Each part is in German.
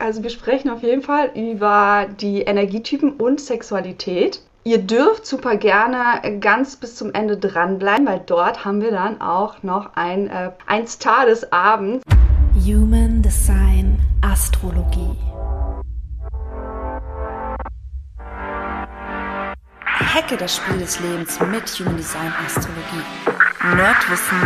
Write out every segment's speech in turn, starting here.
Also wir sprechen auf jeden Fall über die Energietypen und Sexualität. Ihr dürft super gerne ganz bis zum Ende dranbleiben, weil dort haben wir dann auch noch ein Star des Abends. Human Design Astrologie. Hacke das Spiel des Lebens mit Human Design Astrologie. Nerdwissen.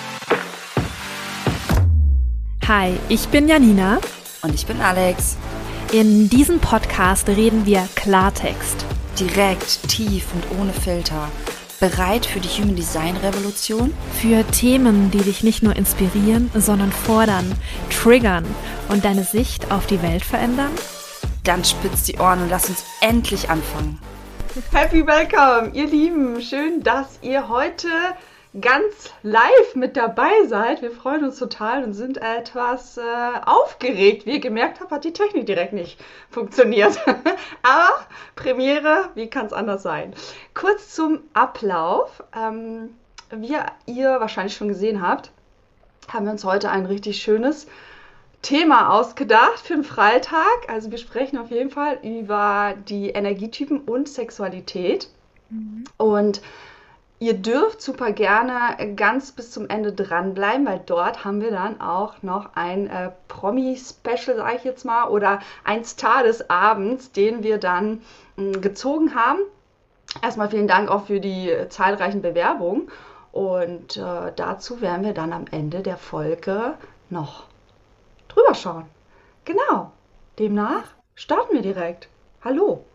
Hi, ich bin Janina. Und ich bin Alex. In diesem Podcast reden wir Klartext. Direkt, tief und ohne Filter. Bereit für die Human Design Revolution? Für Themen, die dich nicht nur inspirieren, sondern fordern, triggern und deine Sicht auf die Welt verändern? Dann spitzt die Ohren und lass uns endlich anfangen. Happy Welcome, ihr Lieben. Schön, dass ihr heute ganz live mit dabei seid. Wir freuen uns total und sind etwas aufgeregt. Wie ihr gemerkt habt, hat die Technik direkt nicht funktioniert. Aber Premiere, wie kann es anders sein? Kurz zum Ablauf. Wie ihr wahrscheinlich schon gesehen habt, haben wir uns heute ein richtig schönes Thema ausgedacht für den Freitag. Also wir sprechen auf jeden Fall über die Energietypen und Sexualität. Und ihr dürft super gerne ganz bis zum Ende dranbleiben, weil dort haben wir dann auch noch ein Promi-Special, sage ich jetzt mal, oder ein Star des Abends, den wir dann gezogen haben. Erstmal vielen Dank auch für die zahlreichen Bewerbungen. Und dazu werden wir dann am Ende der Folge noch drüber schauen. Genau. Demnach starten wir direkt. Hallo.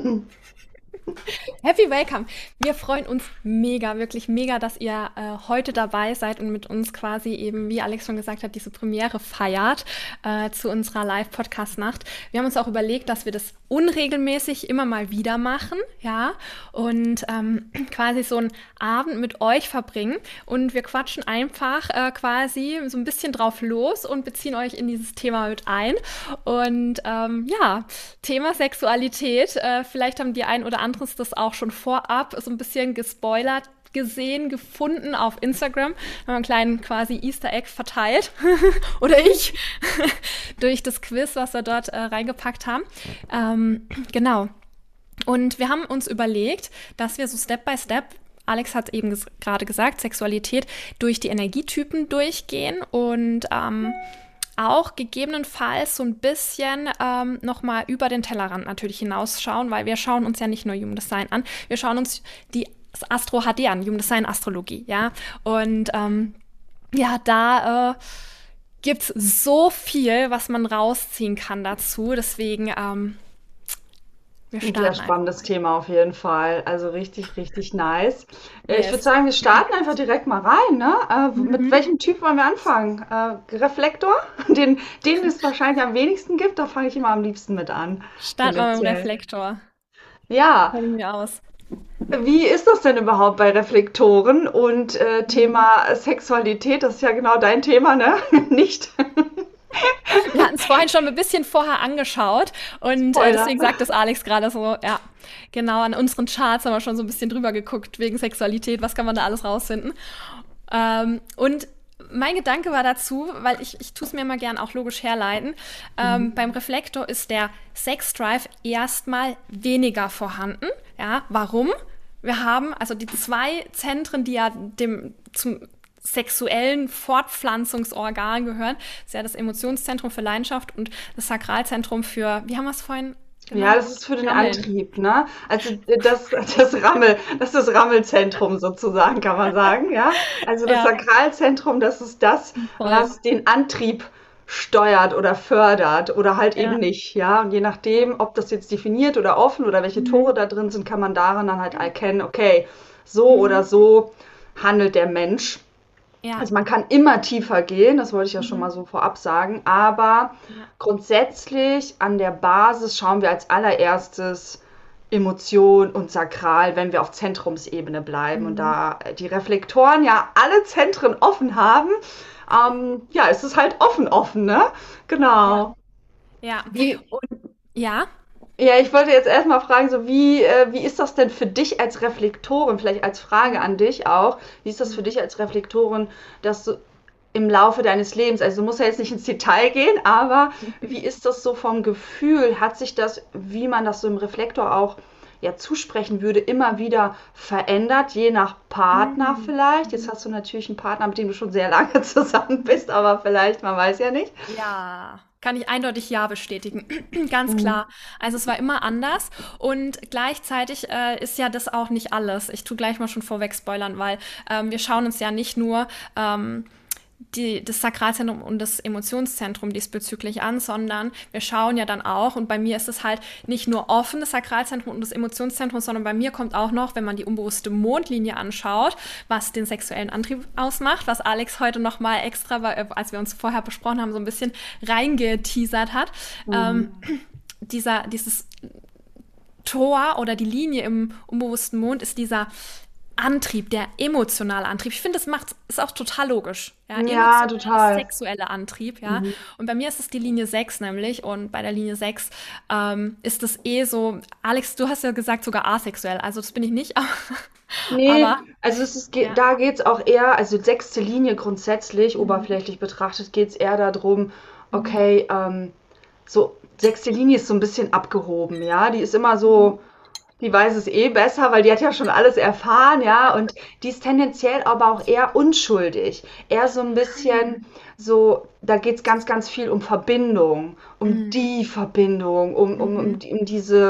Happy Welcome. Wir freuen uns mega, wirklich mega, dass ihr heute dabei seid und mit uns quasi eben, wie Alex schon gesagt hat, diese Premiere feiert zu unserer Live-Podcast-Nacht. Wir haben uns auch überlegt, dass wir das unregelmäßig immer mal wieder machen, ja, und quasi so einen Abend mit euch verbringen und wir quatschen einfach quasi so ein bisschen drauf los und beziehen euch in dieses Thema mit ein und ja, Thema Sexualität, vielleicht haben die ein oder anderen das auch schon vorab so ein bisschen gespoilert gesehen, gefunden auf Instagram. Haben wir einen kleinen quasi Easter Egg verteilt. Oder ich. Durch das Quiz, was wir dort reingepackt haben. Genau. Und wir haben uns überlegt, dass wir so Step by Step, Alex hat eben gerade gesagt, Sexualität durch die Energietypen durchgehen und auch gegebenenfalls so ein bisschen nochmal über den Tellerrand natürlich hinausschauen, weil wir schauen uns ja nicht nur Human Design an, wir schauen uns das Astro HD an, Human Design Astrologie, ja. Und ja, da gibt's so viel, was man rausziehen kann dazu. Deswegen wir Ein starten sehr einfach. spannendes Thema auf jeden Fall. Also richtig, richtig nice. Ich Yes. würde sagen, wir starten einfach direkt mal rein, ne? Mit welchem Typ wollen wir anfangen? Reflektor? Den es wahrscheinlich am wenigsten gibt, da fange ich immer am liebsten mit an. Starten wir mit dem Tendenziell. Reflektor. Ja, Probieren wir aus. wie ist das denn überhaupt bei Reflektoren und Thema Sexualität? Das ist ja genau dein Thema, ne? Nicht? Wir hatten es vorhin schon ein bisschen vorher angeschaut und Spoiler. deswegen sagt das Alex gerade so, ja, genau, an unseren Charts haben wir schon so ein bisschen drüber geguckt wegen Sexualität, was kann man da alles rausfinden. Und mein Gedanke war dazu, weil ich tue es mir immer gern auch logisch herleiten, beim Reflektor ist der Sexdrive erstmal weniger vorhanden. Ja, warum? Wir haben also die zwei Zentren, die ja zum sexuellen Fortpflanzungsorgan gehören. Das ist ja das Emotionszentrum für Leidenschaft und das Sakralzentrum für, wie haben wir es vorhin genannt? Ja, das ist für den Rammeln. Antrieb, ne? Also das ist das Rammelzentrum sozusagen, kann man sagen, ja? Also das Ja. Sakralzentrum, das ist das, Voll. was den Antrieb steuert oder fördert oder halt Ja. eben nicht, ja? Und je nachdem, ob das jetzt definiert oder offen oder welche Tore da drin sind, kann man daran dann halt erkennen, okay, so oder so handelt der Mensch. Ja. Also man kann immer tiefer gehen, das wollte ich ja schon mal so vorab sagen, aber grundsätzlich an der Basis schauen wir als allererstes Emotion und Sakral, wenn wir auf Zentrumsebene bleiben und da die Reflektoren ja alle Zentren offen haben, ja, es ist halt offen, ne? Genau. Ja. Wie, Ja. Ja, ich wollte jetzt erstmal fragen, so wie ist das denn für dich als Reflektorin, vielleicht als Frage an dich auch, wie ist das für dich als Reflektorin, dass du im Laufe deines Lebens, also du musst ja jetzt nicht ins Detail gehen, aber wie ist das so vom Gefühl? Hat sich das, wie man das so im Reflektor auch ja zusprechen würde, immer wieder verändert, je nach Partner vielleicht? Jetzt hast du natürlich einen Partner, mit dem du schon sehr lange zusammen bist, aber vielleicht, man weiß ja nicht. Ja, kann ich eindeutig ja bestätigen. Ganz Mhm. klar. Also es war immer anders und gleichzeitig ist ja das auch nicht alles. Ich tue gleich mal schon vorweg spoilern, weil wir schauen uns ja nicht nur das Sakralzentrum und das Emotionszentrum diesbezüglich an, sondern wir schauen ja dann auch, und bei mir ist es halt nicht nur offen, das Sakralzentrum und das Emotionszentrum, sondern bei mir kommt auch noch, wenn man die unbewusste Mondlinie anschaut, was den sexuellen Antrieb ausmacht, was Alex heute nochmal extra, als wir uns vorher besprochen haben, so ein bisschen reingeteasert hat. Ähm, Mhm. dieses Tor oder die Linie im unbewussten Mond ist dieser Antrieb, der emotionale Antrieb. Ich finde, ist auch total logisch. Ja, Ja, emotionale, total. sexuelle Antrieb, ja. Mhm. Und bei mir ist es die Linie 6 nämlich. Und bei der Linie 6 ist es so, Alex, du hast ja gesagt, sogar asexuell. Also das bin ich nicht, Nee, aber also ja. da geht's auch eher, also sechste Linie grundsätzlich, oberflächlich betrachtet, geht's eher darum, Mhm. okay, so, sechste Linie ist so ein bisschen abgehoben, ja, die ist immer so, die weiß es eh besser, weil die hat ja schon alles erfahren, ja, und die ist tendenziell aber auch eher unschuldig, eher so ein bisschen so, da geht's ganz, ganz viel um Verbindung, um Mhm. die Verbindung, Mhm. um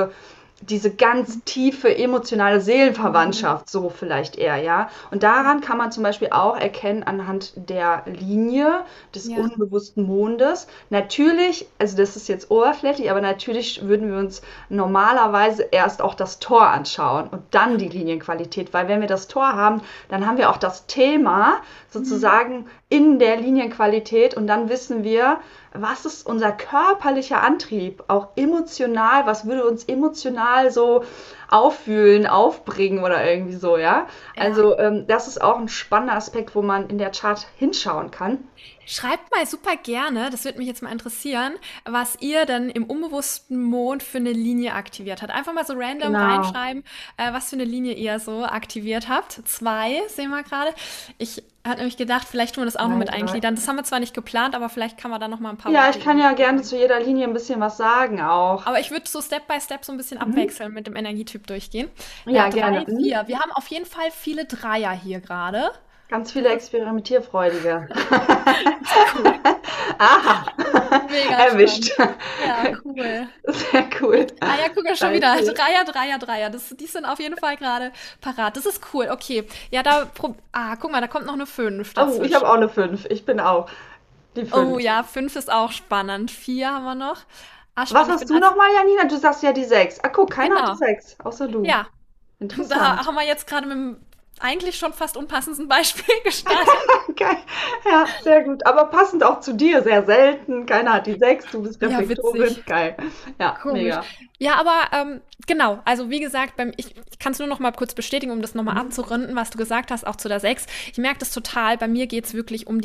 diese ganz tiefe emotionale Seelenverwandtschaft, so vielleicht eher, ja. Und daran kann man zum Beispiel auch erkennen anhand der Linie des Ja, unbewussten Mondes. Natürlich, also das ist jetzt oberflächlich, aber natürlich würden wir uns normalerweise erst auch das Tor anschauen und dann die Linienqualität, weil wenn wir das Tor haben, dann haben wir auch das Thema mhm. sozusagen in der Linienqualität und dann wissen wir, was ist unser körperlicher Antrieb, auch emotional, was würde uns emotional so aufwühlen, aufbringen oder irgendwie so, ja. Ja. Also das ist auch ein spannender Aspekt, wo man in der Chart hinschauen kann. Schreibt mal super gerne, das würde mich jetzt mal interessieren, was ihr denn im unbewussten Mond für eine Linie aktiviert habt. Einfach mal so random Genau. reinschreiben, was für eine Linie ihr so aktiviert habt. 2 sehen wir gerade. Ich hatte nämlich gedacht, vielleicht tun wir das auch noch Zwei, mit drei. eingliedern. Das haben wir zwar nicht geplant, aber vielleicht kann man da noch mal ein paar Ja, Worte ich kann ja dazu gerne sagen. zu jeder Linie ein bisschen was sagen auch. Aber ich würde so Step by Step so ein bisschen Mhm. abwechseln mit dem Energietyp durchgehen. Ja, Ja, gerne. 3, Mhm. 4. Wir haben auf jeden Fall viele Dreier hier gerade. Ganz viele Experimentierfreudige. Das ist cool. Aha, Mega spannend. erwischt. Ja, cool. Sehr cool. Ah ja, guck mal schon Drei, wieder. vier. Dreier, Dreier, Dreier. Die sind auf jeden Fall gerade parat. Das ist cool. Okay. Ja, guck mal, da kommt noch eine 5 Oh, ich habe dazwischen. auch eine 5. Ich bin auch die Oh 5. ja, 5 ist auch spannend. 4 haben wir noch. Ah, Was spannend. Ich hast bin du als, nochmal, Janina? Du sagst ja die 6. Ah, guck, keiner hat die genau. 6, außer du. Ja, da Interessant. haben wir jetzt gerade mit dem eigentlich schon fast unpassendsten Beispiel gestartet. Okay. Ja, sehr gut. Aber passend auch zu dir, sehr selten. Keiner hat die 6. Du bist Ja, Reflektorin. witzig. Geil. Ja, Komisch. mega. Ja, aber genau, also wie gesagt, ich kann es nur noch mal kurz bestätigen, um das noch mal Mhm. abzurunden, was du gesagt hast, auch zu der 6. Ich merke das total, bei mir geht es wirklich um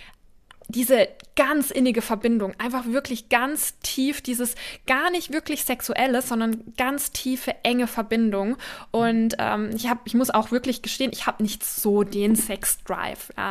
diese ganz innige Verbindung, einfach wirklich ganz tief, dieses gar nicht wirklich sexuelle, sondern ganz tiefe, enge Verbindung. Und ich muss auch wirklich gestehen, ich habe nicht so den Sex-Drive. Ja,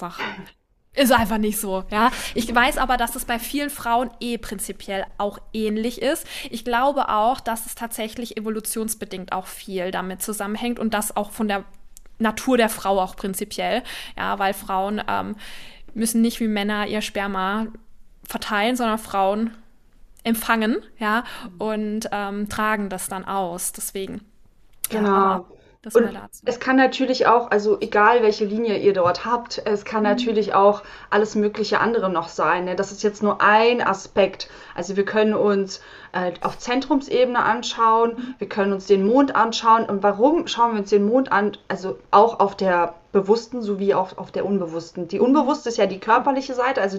ist einfach nicht so, ja. Ich weiß aber, dass es bei vielen Frauen prinzipiell auch ähnlich ist. Ich glaube auch, dass es tatsächlich evolutionsbedingt auch viel damit zusammenhängt und das auch von der Natur der Frau auch prinzipiell, ja, weil Frauen müssen nicht wie Männer ihr Sperma verteilen, sondern Frauen empfangen, ja, und tragen das dann aus. Deswegen, ja, aber Genau. das mal Und dazu. es kann natürlich auch, also egal welche Linie ihr dort habt, es kann Mhm. natürlich auch alles mögliche andere noch sein. Ne? Das ist jetzt nur ein Aspekt. Also wir können uns auf Zentrumsebene anschauen, wir können uns den Mond anschauen. Und warum schauen wir uns den Mond an? Also auch auf der bewussten sowie auch auf der unbewussten. Die Mhm. unbewusste ist ja die körperliche Seite, also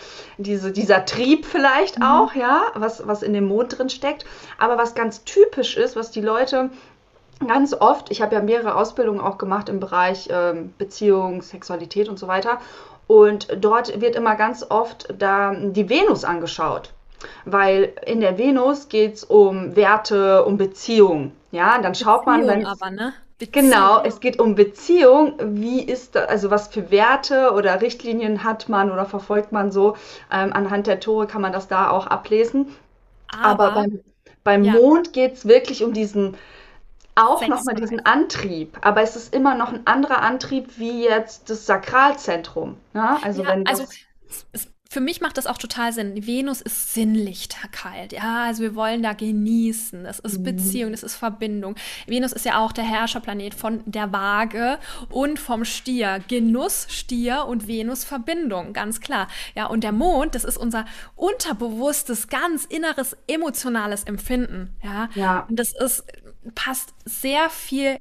dieser Trieb vielleicht Mhm. auch, ja, was in dem Mond drin steckt. Aber was ganz typisch ist, was die Leute ganz oft, ich habe ja mehrere Ausbildungen auch gemacht im Bereich Beziehung, Sexualität und so weiter. Und dort wird immer ganz oft da die Venus angeschaut. Weil in der Venus geht es um Werte, um Beziehung. Ja, und dann schaut man, Beziehung wenn es aber, ne? Genau, Beziehung. es geht um Beziehung. Wie ist da, also was für Werte oder Richtlinien hat man oder verfolgt man so? Anhand der Tore kann man das da auch ablesen. Aber Aber, beim ja, Mond geht es wirklich um auch nochmal diesen Sexdrive. Antrieb. Aber es ist immer noch ein anderer Antrieb wie jetzt das Sakralzentrum. Ne? Also Ja, wenn also das, für mich macht das auch total Sinn. Venus ist Sinnlichkeit. Ja, also wir wollen da genießen. Das ist Beziehung, das ist Verbindung. Venus ist ja auch der Herrscherplanet von der Waage und vom Stier. Genuss, Stier und Venus Verbindung, ganz klar. Ja, und der Mond, das ist unser unterbewusstes, ganz inneres, emotionales Empfinden. Ja, ja. und passt sehr viel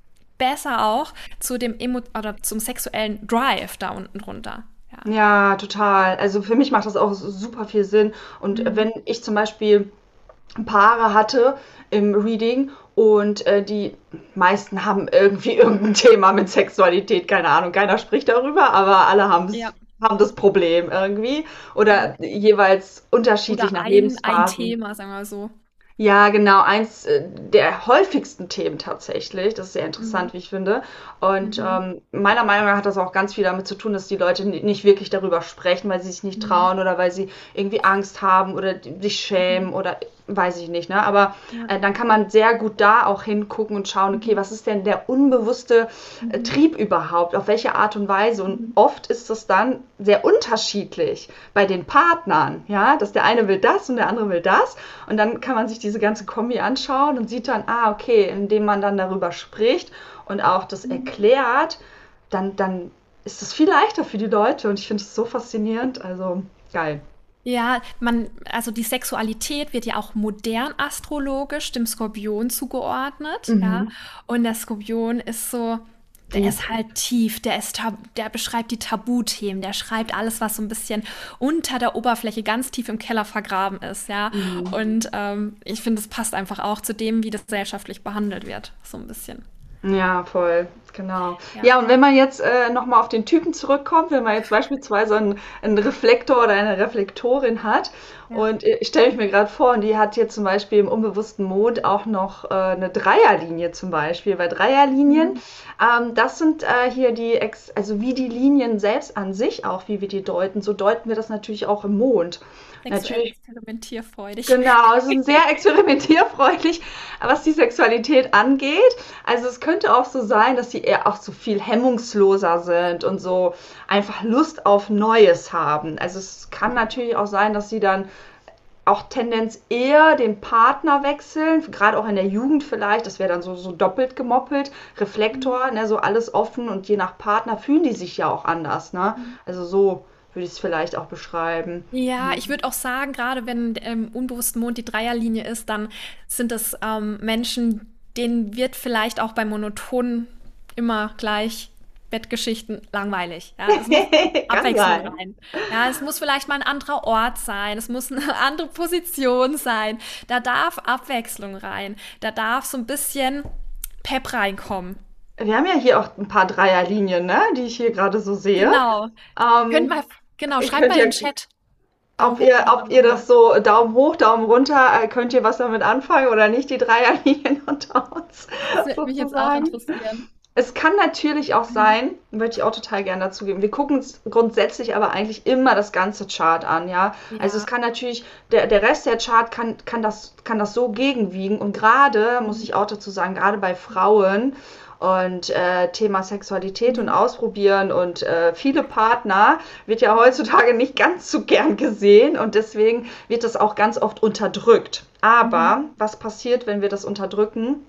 besser auch zu dem oder zum sexuellen Drive da unten drunter. Ja. Ja, total. Also für mich macht das auch super viel Sinn. Und Mhm. wenn ich zum Beispiel Paare hatte im Reading und die meisten haben irgendwie irgendein Thema mit Sexualität, keine Ahnung, keiner spricht darüber, aber alle Ja, haben das Problem irgendwie ja. oder jeweils unterschiedlich Oder nach ein Lebensphasen. Thema, sagen wir mal so. Ja, genau, eins der häufigsten Themen tatsächlich. Das ist sehr Mhm. interessant, wie ich finde. Und Mhm. meiner Meinung nach hat das auch ganz viel damit zu tun, dass die Leute nicht wirklich darüber sprechen, weil sie sich nicht Mhm. trauen oder weil sie irgendwie Angst haben oder sich Mhm. schämen oder weiß ich nicht, ne? Aber Ja. dann kann man sehr gut da auch hingucken und schauen, okay, Mhm. was ist denn der unbewusste Mhm. Trieb überhaupt? Auf welche Art und Weise? Und Mhm. oft ist das dann sehr unterschiedlich bei den Partnern, ja, dass der eine will das und der andere will das. Und dann kann man sich diese ganze Kombi anschauen und sieht dann, ah, okay, indem man dann darüber spricht und auch das Mhm. erklärt, dann ist es viel leichter für die Leute und ich finde es so faszinierend. Also geil. Ja, also die Sexualität wird ja auch modern astrologisch dem Skorpion zugeordnet, ja. Mhm. Und der Skorpion ist so, der Deep. ist halt tief, der beschreibt die Tabuthemen, der schreibt alles, was so ein bisschen unter der Oberfläche ganz tief im Keller vergraben ist, ja. Mhm. Und ich finde, es passt einfach auch zu dem, wie das gesellschaftlich behandelt wird, so ein bisschen. Ja, voll, genau. Ja. Ja, und wenn man jetzt nochmal auf den Typen zurückkommt, wenn man jetzt beispielsweise einen Reflektor oder eine Reflektorin hat Ja. und ich stelle mich mir gerade vor, und die hat jetzt zum Beispiel im unbewussten Mond auch noch eine Dreierlinie zum Beispiel, weil Dreierlinien, Mhm. das sind hier also wie die Linien selbst an sich auch, wie wir die deuten, so deuten wir das natürlich auch im Mond. Sexuell Natürlich. experimentierfreudig. Genau, es ist sehr experimentierfreudig, was die Sexualität angeht. Also es könnte auch so sein, dass sie eher auch so viel hemmungsloser sind und so einfach Lust auf Neues haben. Also es kann natürlich auch sein, dass sie dann auch Tendenz eher den Partner wechseln, gerade auch in der Jugend vielleicht, das wäre dann so doppelt gemoppelt, Reflektor, ne, so alles offen und je nach Partner fühlen die sich ja auch anders, ne? Also so würde ich es vielleicht auch beschreiben. Ja, Ja. ich würde auch sagen, gerade wenn im unbewussten Mond die Dreierlinie ist, dann sind es Menschen, denen wird vielleicht auch bei monotonen immer gleich Bettgeschichten langweilig. Ja, es muss Kann Abwechslung sein. rein. Ja, es muss vielleicht mal ein anderer Ort sein, es muss eine andere Position sein. Da darf Abwechslung rein. Da darf so ein bisschen Pep reinkommen. Wir haben ja hier auch ein paar Dreierlinien, ne, die ich hier gerade so sehe. Genau. Könnt Ähm, mal, genau, ihr schreibt könnt mal in ja, den Chat. Daumen hoch oder ob Daumen ihr runter. das so Daumen hoch, Daumen runter, könnt ihr was damit anfangen oder nicht, die Dreierlinien unter uns Das würde mich jetzt auch sozusagen. interessieren. Es kann natürlich auch Mhm. sein, würde ich auch total gerne dazugeben. Wir gucken uns grundsätzlich aber eigentlich immer das ganze Chart an, ja. Also es Ja. kann natürlich, der Rest der Chart kann das so gegenwiegen. Und gerade, muss Mhm. ich auch dazu sagen, gerade bei Frauen und Thema Sexualität und Mhm. Ausprobieren und viele Partner wird ja heutzutage nicht ganz so gern gesehen und deswegen wird das auch ganz oft unterdrückt. Mhm. Aber was passiert, wenn wir das unterdrücken?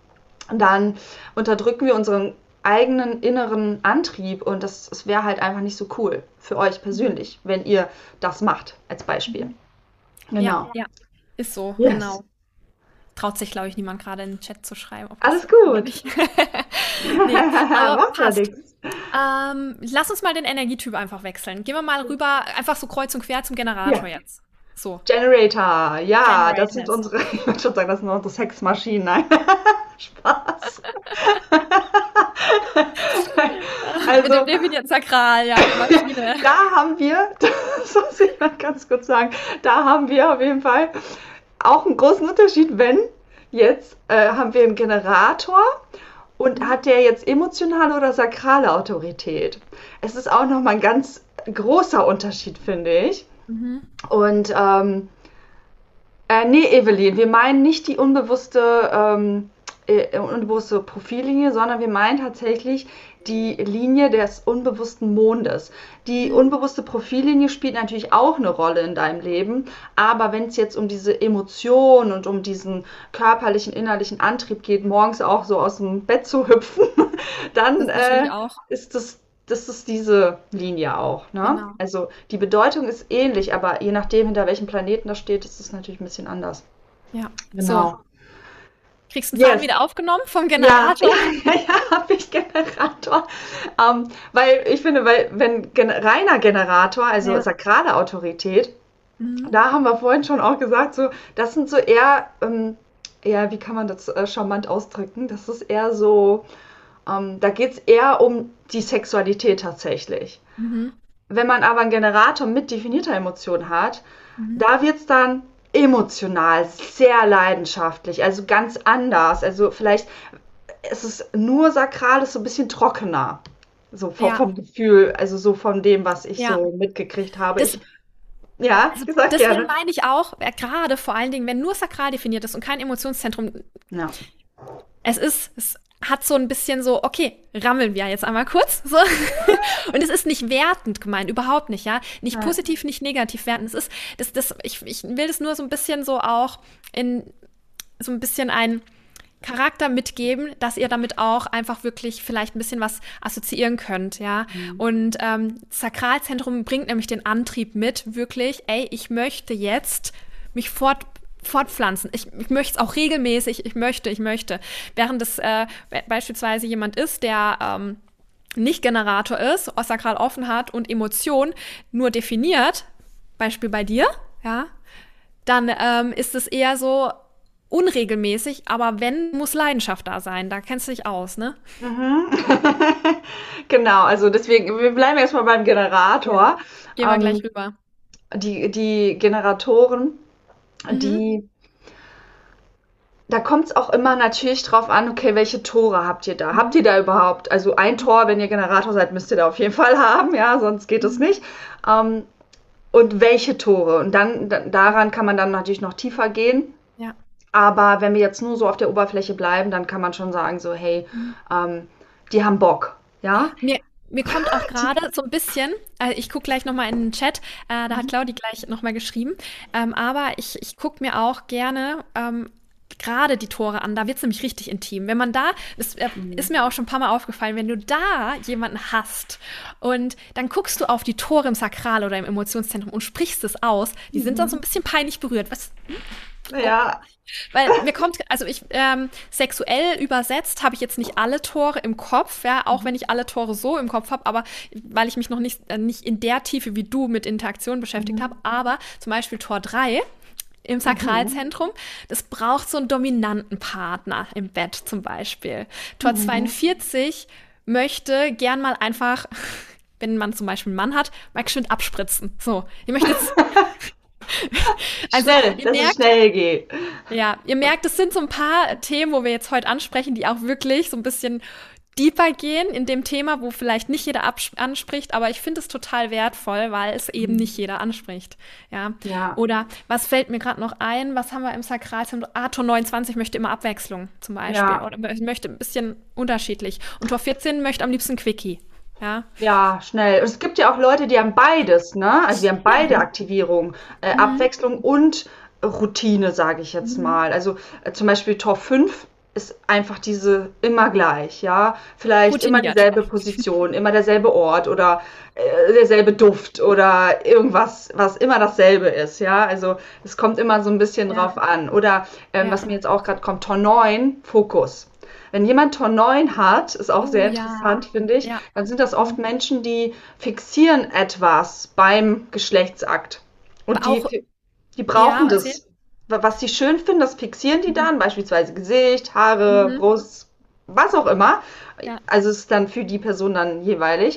Dann unterdrücken wir unseren eigenen inneren Antrieb und das wäre halt einfach nicht so cool für euch Mhm. persönlich, wenn ihr das macht, als Beispiel. Mhm. Ja, Genau. ja, ist so, Yes. genau. Traut sich, glaube ich, niemand gerade in den Chat zu schreiben, ob das so Alles ist oder gut. nicht. Nee, aber Macht ja passt. nichts. Lass uns mal den Energietyp einfach wechseln. Gehen wir mal rüber, einfach so kreuz und quer zum Ja. Generator jetzt. So, Generator. Ja, das sind Generators. unsere, ich würde schon sagen, das sind unsere Sexmaschinen. Nein. Spaß. Mit dem Also, definiert Sakral, ja, Maschine. da haben wir, das muss ich mal ganz kurz sagen, da haben wir auf jeden Fall auch einen großen Unterschied, wenn jetzt haben wir einen Generator Und hat der jetzt emotionale oder sakrale Autorität? Es ist auch nochmal ein ganz großer Unterschied, finde ich. Mhm. Und nee, Evelyn, wir meinen nicht die unbewusste Profillinie, sondern wir meinen tatsächlich die Linie des unbewussten Mondes. Die unbewusste Profillinie spielt natürlich auch eine Rolle in deinem Leben, aber wenn es jetzt um diese Emotion und um diesen körperlichen, innerlichen Antrieb geht, morgens auch so aus dem Bett zu hüpfen, dann Das natürlich auch. ist das ist diese Linie auch. Ne? Genau. Also die Bedeutung ist ähnlich, aber je nachdem, hinter welchem Planeten das steht, ist es natürlich ein bisschen anders. Ja. Genau. So, kriegst du den Faden Yes. wieder aufgenommen vom Ja, Generator? ja, habe ich Generator. Weil ich finde, wenn reiner Generator, also Ja. sakrale Autorität, Mhm. da haben wir vorhin schon auch gesagt, so, das sind so eher, wie kann man das charmant ausdrücken? Das ist eher so, da geht es eher um die Sexualität tatsächlich. Mhm. Wenn man aber einen Generator mit definierter Emotion hat, Mhm. da wird es dann emotional, sehr leidenschaftlich, also ganz anders. Also vielleicht ist es nur sakral, ist so ein bisschen trockener. So Ja. vom Gefühl, also so von dem, was ich Ja. so mitgekriegt habe. Das, Ja, also gesagt deswegen gerne. meine ich auch, gerade vor allen Dingen, wenn nur sakral definiert ist und kein Emotionszentrum, Ja. es hat so ein bisschen so, okay, rammeln wir jetzt einmal kurz. So. Und es ist nicht wertend gemeint, überhaupt nicht, ja. Nicht Ja. positiv, nicht negativ wertend. Ich will das nur so ein bisschen so auch in so ein bisschen ein Charakter mitgeben, dass ihr damit auch einfach wirklich vielleicht ein bisschen was assoziieren könnt, ja. Und Sakralzentrum bringt nämlich den Antrieb mit, wirklich, ey, ich möchte jetzt mich fortpflanzen. Ich möchte es auch regelmäßig, ich möchte. Während es beispielsweise jemand ist, der nicht Generator ist, sakral offen hat und Emotion nur definiert, Beispiel bei dir, ja, dann ist es eher so unregelmäßig, aber wenn, muss Leidenschaft da sein. Da kennst du dich aus, ne? Genau, also deswegen, wir bleiben erstmal beim Generator. Gehen wir gleich Ähm, rüber. die Generatoren, die, da kommt es auch immer natürlich drauf an, okay, welche Tore habt ihr da? Habt ihr da überhaupt? Also ein Tor, wenn ihr Generator seid, müsst ihr da auf jeden Fall haben, ja, sonst geht es nicht. Ähm, und welche Tore? Und dann daran kann man dann natürlich noch tiefer gehen. Ja. Aber wenn wir jetzt nur so auf der Oberfläche bleiben, dann kann man schon sagen, so, hey, die haben Bock, ja? Mir kommt auch gerade so ein bisschen, ich gucke gleich nochmal in den Chat, da hat Claudi gleich nochmal geschrieben, aber ich gucke mir auch gerne gerade die Tore an, da wird es nämlich richtig intim. Wenn man da, das ist mir auch schon ein paar Mal aufgefallen, wenn du da jemanden hast und dann guckst du auf die Tore im Sakral oder im Emotionszentrum und sprichst es aus, die sind dann so ein bisschen peinlich berührt. Was? Ja, Weil mir kommt, also sexuell übersetzt habe ich jetzt nicht alle Tore im Kopf, ja, auch wenn ich alle Tore so im Kopf habe, aber weil ich mich noch nicht in der Tiefe wie du mit Interaktion beschäftigt habe, aber zum Beispiel Tor 3 im Sakralzentrum, das braucht so einen dominanten Partner im Bett zum Beispiel. Tor 42 möchte gern mal einfach, wenn man zum Beispiel einen Mann hat, mal geschwind abspritzen. So, ich möchte jetzt also, schnell, ihr dass es merkt, schnell geht. ja, ihr merkt, es sind so ein paar Themen, wo wir jetzt heute ansprechen, die auch wirklich so ein bisschen deeper gehen in dem Thema, wo vielleicht nicht jeder anspricht, aber ich finde es total wertvoll, weil es eben nicht jeder anspricht. Ja. Ja. Oder was fällt mir gerade noch ein? Was haben wir im Sakralzentrum? Tor 29 möchte immer Abwechslung zum Beispiel. Ja. Oder möchte ein bisschen unterschiedlich. Und Tor 14 möchte am liebsten Quickie. Ja. Ja, schnell. Und es gibt ja auch Leute, die haben beides, ne? Also die haben beide Aktivierungen, Abwechslung und Routine, sage ich jetzt mal. Also zum Beispiel Tor 5 ist einfach diese immer gleich, ja? Vielleicht immer Routiniert. dieselbe Position, immer derselbe Ort oder derselbe Duft oder irgendwas, was immer dasselbe ist, ja? Also es kommt immer so ein bisschen drauf an. Oder Ja. was mir jetzt auch gerade kommt, Tor 9, Fokus. Wenn jemand Tor 9 hat, ist auch sehr ja. interessant, finde ich, Ja. dann sind das oft Menschen, die fixieren etwas beim Geschlechtsakt. Und Aber auch- die brauchen Ja, das. Was sie schön finden, das fixieren die dann, beispielsweise Gesicht, Haare, Brust, was auch immer. Ja. Also es ist dann für die Person dann jeweilig.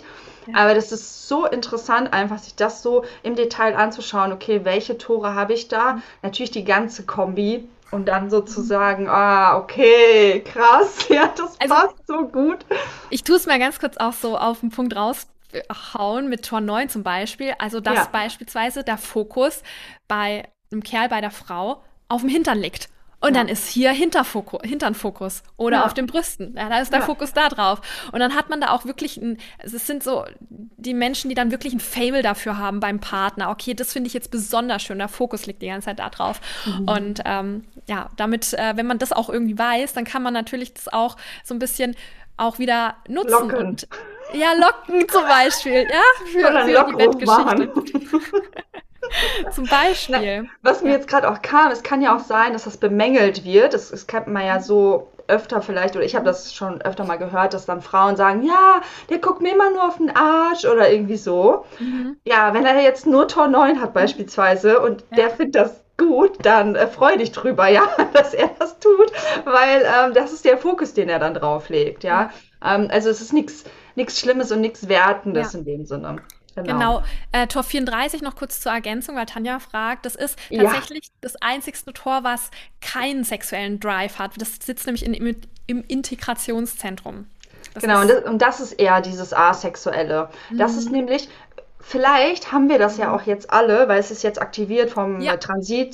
Aber das ist so interessant, einfach sich das so im Detail anzuschauen. Okay, welche Tore habe ich da? Natürlich die ganze Kombi. Und dann sozusagen, okay, krass, ja, das passt so gut. Ich tue es mal ganz kurz auch so auf den Punkt raushauen mit Tor 9 zum Beispiel. Also, dass beispielsweise der Fokus bei einem Kerl, bei der Frau auf dem Hintern liegt. Und dann ist hier Hinternfokus oder auf den Brüsten. Ja, da ist der Fokus da drauf. Und dann hat man da auch wirklich es sind so die Menschen, die dann wirklich ein Faible dafür haben beim Partner. Okay, das finde ich jetzt besonders schön. Der Fokus liegt die ganze Zeit da drauf. Und damit, wenn man das auch irgendwie weiß, dann kann man natürlich das auch so ein bisschen auch wieder nutzen. Locken. Und locken zum Beispiel. Ja, für die Bettgeschichte. Zum Beispiel. Was mir jetzt gerade auch kam, es kann ja auch sein, dass das bemängelt wird. Das kennt man ja so öfter vielleicht, oder ich habe das schon öfter mal gehört, dass dann Frauen sagen, ja, der guckt mir immer nur auf den Arsch oder irgendwie so. Ja, wenn er jetzt nur Tor 9 hat beispielsweise und der findet das gut, dann freu dich drüber, ja, dass er das tut, weil das ist der Fokus, den er dann drauf legt, ja. Also es ist nichts Schlimmes und nichts Wertendes in dem Sinne. Genau. Tor 34 noch kurz zur Ergänzung, weil Tanja fragt, das ist tatsächlich das einzigste Tor, was keinen sexuellen Drive hat. Das sitzt nämlich im Integrationszentrum. Und das ist eher dieses Asexuelle. Das ist nämlich, vielleicht haben wir das ja auch jetzt alle, weil es ist jetzt aktiviert vom Transit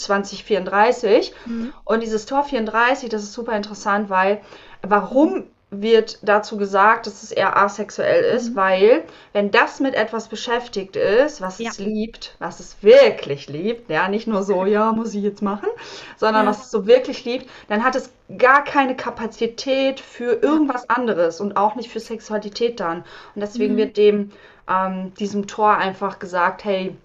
2034. Und dieses Tor 34, das ist super interessant, weil warum wird dazu gesagt, dass es eher asexuell ist, weil wenn das mit etwas beschäftigt ist, was es liebt, was es wirklich liebt, ja, nicht nur so, ja, muss ich jetzt machen, sondern was es so wirklich liebt, dann hat es gar keine Kapazität für irgendwas anderes und auch nicht für Sexualität dann. Und deswegen wird diesem Tor einfach gesagt, hey,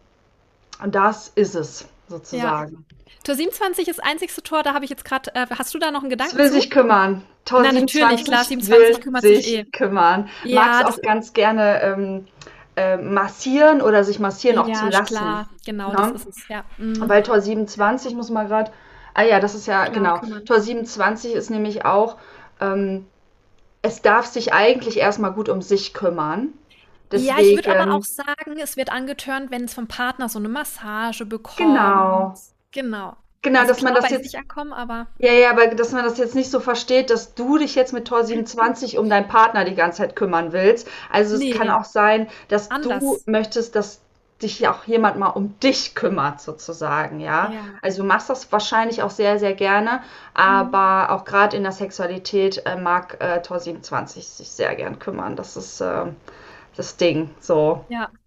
das ist es sozusagen. Tor 27 ist das einzigste Tor, da habe ich jetzt gerade, hast du da noch einen Gedanken zu? Will sich kümmern. Tor 27 natürlich, klar, 27 kümmert sich kümmern. Mag es auch ganz gerne massieren oder sich massieren auch zu lassen. Ja, klar, genau, das ist es, Weil Tor 27 muss man gerade, das ist genau. Tor 27 ist nämlich auch, es darf sich eigentlich erstmal gut um sich kümmern. Deswegen, ich würde aber auch sagen, es wird angetörnt, wenn es vom Partner so eine Massage bekommt. Genau, also dass man das jetzt nicht ankommen, aber aber dass man das jetzt nicht so versteht, dass du dich jetzt mit Tor 27 um deinen Partner die ganze Zeit kümmern willst. Also es kann auch sein, dass du möchtest, dass dich auch jemand mal um dich kümmert sozusagen, ja. Also du machst das wahrscheinlich auch sehr, sehr gerne, aber auch gerade in der Sexualität mag Tor 27 sich sehr gern kümmern. Das ist das Ding, so.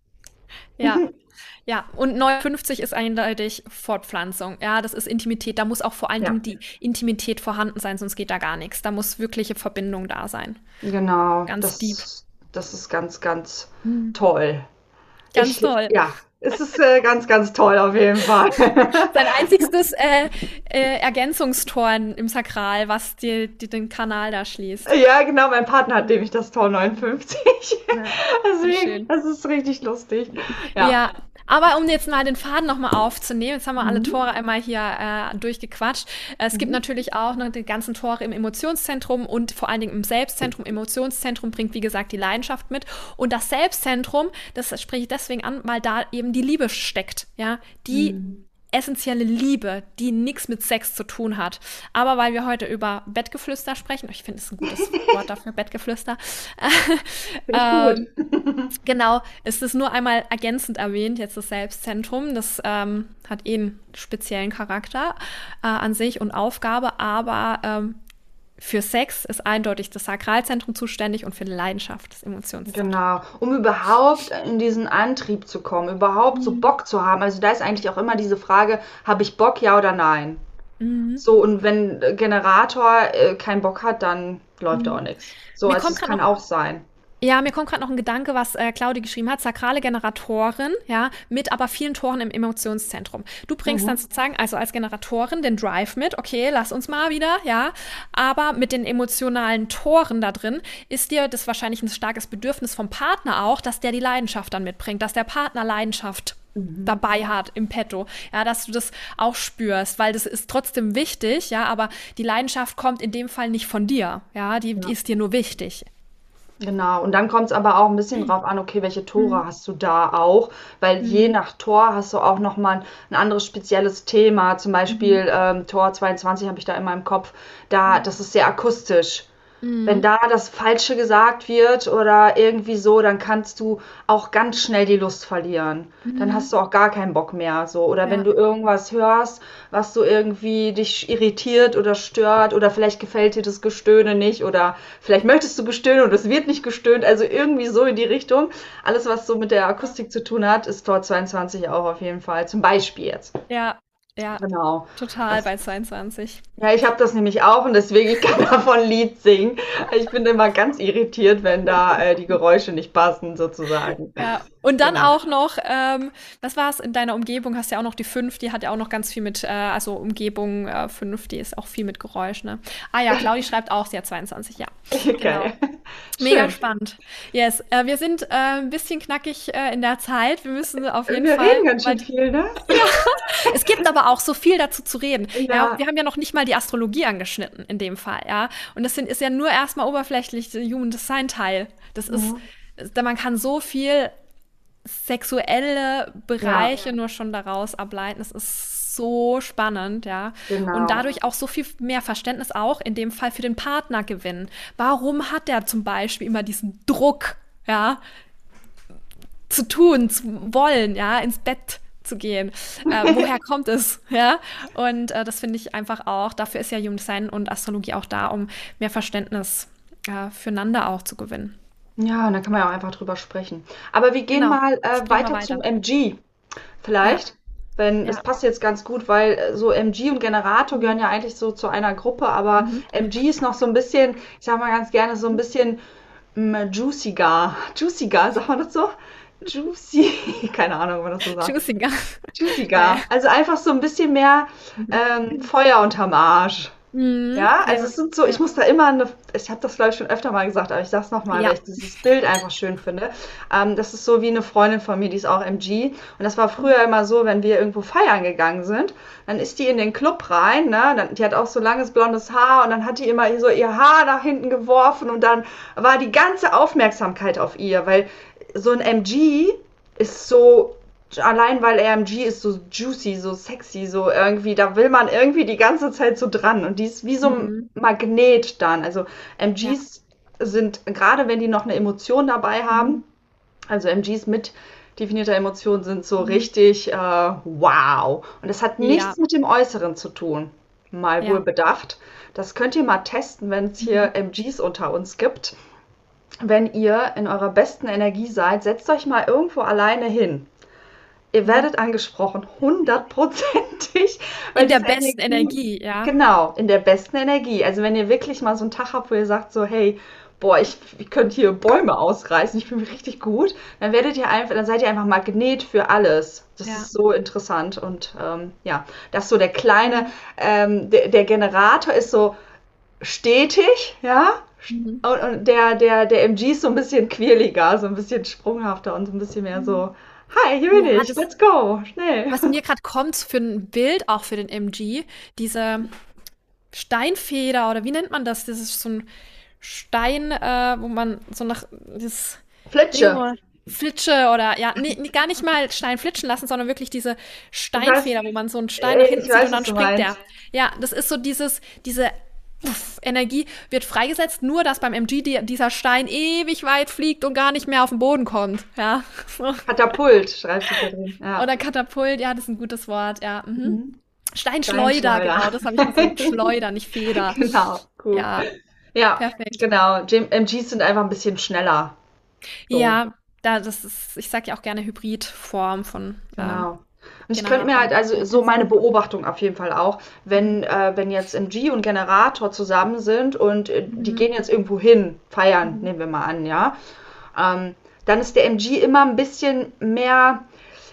Ja, und 59 ist eindeutig Fortpflanzung. Ja, das ist Intimität. Da muss auch vor allen Dingen die Intimität vorhanden sein, sonst geht da gar nichts. Da muss wirkliche Verbindung da sein. Genau. Ganz deep. Das ist ganz, ganz toll. Ganz toll. Ja, es ist ganz, ganz toll auf jeden Fall. Sein einzigstes Ergänzungstor im Sakral, was den Kanal da schließt. Ja, genau. Mein Partner hat nämlich das Tor 59. Deswegen, das ist richtig lustig. Ja. Aber um jetzt mal den Faden nochmal aufzunehmen, jetzt haben wir alle Tore einmal hier durchgequatscht. Es gibt natürlich auch noch die ganzen Tore im Emotionszentrum und vor allen Dingen im Selbstzentrum. Emotionszentrum bringt, wie gesagt, die Leidenschaft mit. Und das Selbstzentrum, das spreche ich deswegen an, weil da eben die Liebe steckt. Ja, die essentielle Liebe, die nichts mit Sex zu tun hat. Aber weil wir heute über Bettgeflüster sprechen, ich finde es ein gutes Wort dafür, Bettgeflüster. Gut. Genau, es ist nur einmal ergänzend erwähnt, jetzt das Selbstzentrum. Das hat einen speziellen Charakter an sich und Aufgabe, aber für Sex ist eindeutig das Sakralzentrum zuständig und für die Leidenschaft das Emotionszentrum. Genau, um überhaupt in diesen Antrieb zu kommen, überhaupt so Bock zu haben. Also da ist eigentlich auch immer diese Frage, habe ich Bock, ja oder nein? So, und wenn Generator keinen Bock hat, dann läuft auch nichts. So, also es kann auch sein. Ja, mir kommt gerade noch ein Gedanke, was Claudi geschrieben hat. Sakrale Generatorin, ja, mit aber vielen Toren im Emotionszentrum. Du bringst dann sozusagen, also als Generatorin, den Drive mit. Okay, lass uns mal wieder, ja. Aber mit den emotionalen Toren da drin ist dir das wahrscheinlich ein starkes Bedürfnis vom Partner auch, dass der die Leidenschaft dann mitbringt, dass der Partner Leidenschaft dabei hat im Petto, ja, dass du das auch spürst, weil das ist trotzdem wichtig, ja, aber die Leidenschaft kommt in dem Fall nicht von dir, ja, die ist dir nur wichtig. Genau, und dann kommt es aber auch ein bisschen drauf an, okay, welche Tore hast du da auch, weil je Mhm. nach Tor hast du auch nochmal ein anderes spezielles Thema. Zum Mhm. Beispiel Tor 22 habe ich da immer im Kopf, Mhm. das ist sehr akustisch. Wenn Mhm. da das Falsche gesagt wird oder irgendwie so, dann kannst du auch ganz schnell die Lust verlieren. Dann hast Mhm. du auch gar keinen Bock mehr, so. Oder wenn Ja. du irgendwas hörst, was so irgendwie dich irritiert oder stört oder vielleicht gefällt dir das Gestöhne nicht oder vielleicht möchtest du gestöhnen und es wird nicht gestöhnt, also irgendwie so in die Richtung. Alles, was so mit der Akustik zu tun hat, ist Tor 22 auch auf jeden Fall. Zum Beispiel jetzt. Ja. Ja. Genau. Total Das bei 22. ja, ich habe das nämlich auch und deswegen ich kann davon ein Lied singen. Ich bin immer ganz irritiert, wenn da die Geräusche nicht passen, sozusagen. Ja, und dann Genau. auch noch, was war's in deiner Umgebung? Hast ja auch noch die 5, die hat ja auch noch ganz viel mit, also Umgebung 5, die ist auch viel mit Geräusch, ne? Ah ja, Claudi schreibt auch, sie hat 22, ja. Genau. Okay. Mega Schön. spannend. Yes, wir sind ein bisschen knackig in der Zeit. Wir müssen auf jeden Wir Fall reden ganz mal schön die, viel, ne? ja, es gibt aber auch so viel dazu zu reden. Ja, Ja, wir haben ja noch nicht mal die Astrologie angeschnitten in dem Fall, ja. Und ist ja nur erstmal oberflächlich der Human Design Teil. Das ist, mhm. man kann so viel sexuelle Ja, Bereiche nur schon daraus ableiten. Es ist so spannend, ja. Und genau. dadurch auch so viel mehr Verständnis auch in dem Fall für den Partner gewinnen. Warum hat er zum Beispiel immer diesen Druck, ja, zu tun, zu wollen, ja, ins Bett zu gehen? Woher kommt es, ja? Und das finde ich einfach auch, dafür ist ja Human Design und Astrologie auch da, um mehr Verständnis füreinander auch zu gewinnen. Ja, und da kann man ja auch einfach drüber sprechen. Aber wir gehen Genau. mal Springen wir weiter zum weiter. MG. Ja, Vielleicht. Wenn, es ja. passt jetzt ganz gut, weil so MG und Generator Mhm. gehören ja eigentlich so zu einer Gruppe, aber Mhm. MG ist noch so ein bisschen, ich sag mal ganz gerne, so ein bisschen juiciger. Juiciger, sagt man das so? Juicy, keine Ahnung, wie man das so sagt. Juiciger. Juiciger. Nee. Also einfach so ein bisschen mehr Feuer unterm Arsch. Mhm. Ja, also Ja, es sind so, ich ja. muss da immer ich habe das glaube ich schon öfter mal gesagt, aber ich sag's noch mal, weil Ja. ich dieses Bild einfach schön finde. Das ist so wie eine Freundin von mir, die ist auch MG. Und das war früher immer so, wenn wir irgendwo feiern gegangen sind, dann ist die in den Club rein, ne? Die hat auch so langes blondes Haar und dann hat die immer so ihr Haar nach hinten geworfen und dann war die ganze Aufmerksamkeit auf ihr, weil so ein MG ist so allein weil AMG ist so juicy, so sexy, so irgendwie, da will man irgendwie die ganze Zeit so dran. Und die ist wie so ein Mhm. Magnet dann. Also Ja. MGs sind, gerade wenn die noch eine Emotion dabei Mhm. haben, also MGs mit definierter Emotion sind so Mhm. richtig wow. Und das hat Ja. nichts mit dem Äußeren zu tun. Mal wohl Ja. bedacht. Das könnt ihr mal testen, wenn es Mhm. hier MGs unter uns gibt. Wenn ihr in eurer besten Energie seid, setzt euch mal irgendwo alleine hin. Ihr Mhm. werdet angesprochen, hundertprozentig, weil In der diese besten Energie, Energie, ja. genau, in der besten Energie. Also wenn ihr wirklich mal so einen Tag habt, wo ihr sagt so, hey, boah, ich könnte hier Bäume ausreißen, ich fühle mich richtig gut, dann seid ihr einfach Magnet für alles. Das Ja. ist so interessant und ja, das ist so der kleine, der Generator ist so stetig, ja, Mhm. und der MG ist so ein bisschen quirliger, so ein bisschen sprunghafter und so ein bisschen mehr Mhm. so, hi, hier bin Ja, ich, das, let's go, schnell. was mir gerade kommt für ein Bild, auch für den MG, diese Steinfeder oder wie nennt man das? Das ist so ein Stein, wo man so nach dieses Ding, Flitsche. wo Flitsche oder ja, nee, gar nicht mal Stein flitschen lassen, sondern wirklich diese Ich weiß, Steinfeder, wo man so einen Stein nach ich hinten zieht und weiß, was dann du springt meinst. der. Ja, das ist so diese Energie wird freigesetzt, nur dass beim MG dieser Stein ewig weit fliegt und gar nicht mehr auf den Boden kommt. Ja. So. Katapult, schreibt sich da drin. Ja. Oder Katapult, ja, das ist ein gutes Wort, ja. Mhm. Mhm. Steinschleuder, Steinschleuder. genau, das habe ich gesehen. Schleuder, nicht Feder. Genau, cool. Ja, Ja, perfekt. genau. MGs sind einfach ein bisschen schneller. So. Ja, das ist, ich sage ja auch gerne Hybridform von Genau. Und ich könnte mir Generator halt, und also so meine Person. Beobachtung auf jeden Fall auch, wenn jetzt MG und Generator zusammen sind und die Mhm. gehen jetzt irgendwo hin, feiern, Mhm. nehmen wir mal an, ja, dann ist der MG immer ein bisschen mehr,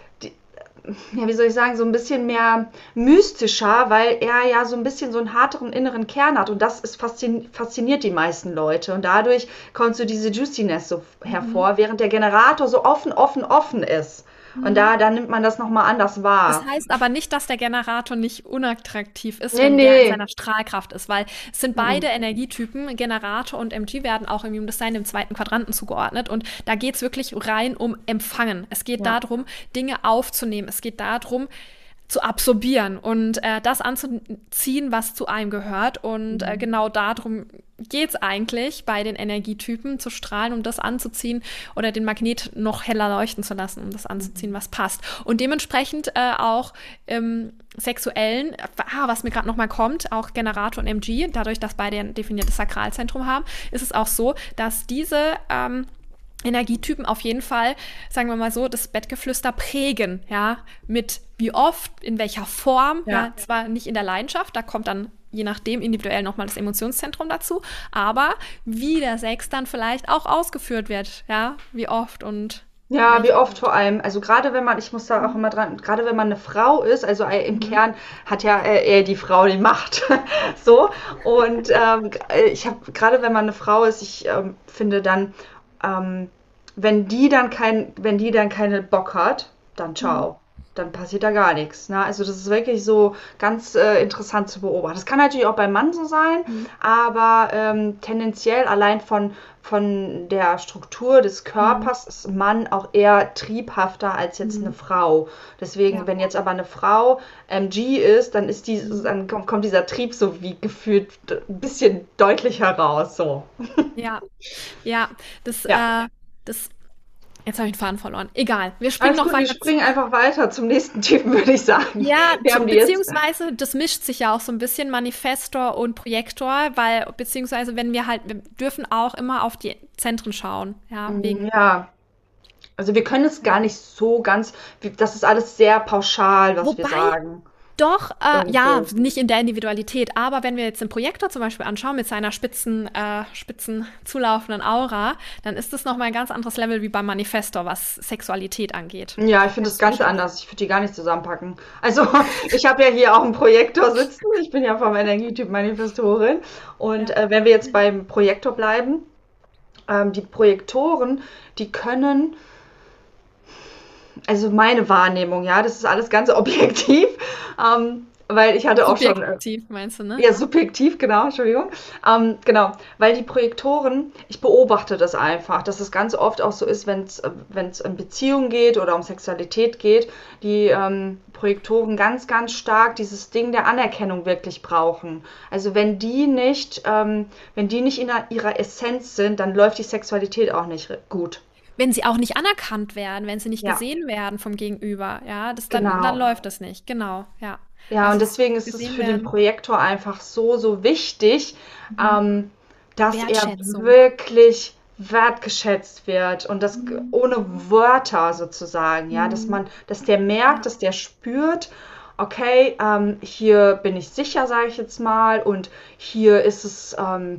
ja, wie soll ich sagen, so ein bisschen mehr mystischer, weil er ja so ein bisschen so einen harteren inneren Kern hat und das ist fasziniert die meisten Leute und dadurch kommt so diese Juiciness so Mhm. hervor, während der Generator so offen, offen, offen ist. Und da nimmt man das nochmal anders Das wahr. heißt aber nicht, dass der Generator nicht unattraktiv ist, Nee, wenn der in nee. seiner Strahlkraft ist, weil es sind beide Mhm. Energietypen, Generator und MG werden auch im Human Design im zweiten Quadranten zugeordnet und da geht es wirklich rein um Empfangen. Es geht Ja. darum, Dinge aufzunehmen. Es geht darum, zu absorbieren und das anzuziehen, was zu einem gehört. Und genau darum geht es eigentlich bei den Energietypen, zu strahlen, um das anzuziehen oder den Magnet noch heller leuchten zu lassen, um das anzuziehen, was passt. Und dementsprechend auch im sexuellen, was mir gerade noch mal kommt, auch Generator und MG, dadurch, dass beide ein definiertes Sakralzentrum haben, ist es auch so, dass diese Energietypen auf jeden Fall, sagen wir mal so, das Bettgeflüster prägen, ja, mit wie oft, in welcher Form, ja, zwar nicht in der Leidenschaft, da kommt dann je nachdem individuell nochmal das Emotionszentrum dazu, aber wie der Sex dann vielleicht auch ausgeführt wird, ja, wie oft und Ja, wie welche. oft vor allem. Also gerade wenn man, ich muss da auch immer dran, gerade wenn man eine Frau ist, also im Mhm. Kern hat ja eher die Frau die Macht. So. Und ich habe, gerade wenn man eine Frau ist, ich finde dann, ähm, wenn die dann keine Bock hat, dann Mhm. ciao. Dann passiert da gar nichts. Ne? Also das ist wirklich so ganz interessant zu beobachten. Das kann natürlich auch beim Mann so sein, Mhm. aber tendenziell allein von der Struktur des Mhm. Körpers ist ein Mann auch eher triebhafter als jetzt eine Mhm. Frau. Deswegen, Ja. wenn jetzt aber eine Frau MG ist, Mhm. dann kommt dieser Trieb so wie gefühlt ein bisschen deutlicher raus. So. Ja, ja, das, Ja. das, jetzt habe ich den Faden verloren. Egal, wir springen Alles noch gut, wir weiter. springen einfach weiter zum nächsten Typen, würde ich sagen. Ja, Wir haben die jetzt. beziehungsweise das mischt sich ja auch so ein bisschen Manifestor und Projektor, weil beziehungsweise wenn wir dürfen auch immer auf die Zentren schauen, ja, wegen, Ja, also wir können es gar nicht so ganz, das ist alles sehr pauschal, was wir wobei sagen. doch, ja, Irgendwo. nicht in der Individualität, aber wenn wir jetzt den Projektor zum Beispiel anschauen mit seiner spitzen zulaufenden Aura, dann ist das nochmal ein ganz anderes Level wie beim Manifestor, was Sexualität angeht. Ja, ich finde Kennst es du ganz bestimmt. anders. Ich würde die gar nicht zusammenpacken. Also, ich habe ja hier auch einen Projektor sitzen. Ich bin ja vom Energietyp Manifestorin. Und Ja. wenn wir jetzt beim Projektor bleiben, die Projektoren, die können, also meine Wahrnehmung, ja, das ist alles ganz objektiv, weil ich hatte auch schon Subjektiv, meinst du, ne? ja, subjektiv, genau, Entschuldigung. Genau, weil die Projektoren, ich beobachte das einfach, dass es ganz oft auch so ist, wenn es um Beziehungen geht oder um Sexualität geht, die Projektoren ganz, ganz stark dieses Ding der Anerkennung wirklich brauchen. Also wenn die nicht in ihrer Essenz sind, dann läuft die Sexualität auch nicht gut. Wenn sie auch nicht anerkannt werden, wenn sie nicht Ja, gesehen werden vom Gegenüber, ja, dann genau. läuft das nicht, genau, ja. Ja, und Also deswegen ist es gesehen für den werden, Projektor einfach so, so wichtig, mhm. ähm, dass er Wertschätzung. wirklich wertgeschätzt wird und das Mhm. ohne Wörter sozusagen, ja, Mhm. dass der merkt, Ja. dass der spürt, okay, hier bin ich sicher, sage ich jetzt mal, und hier ist es,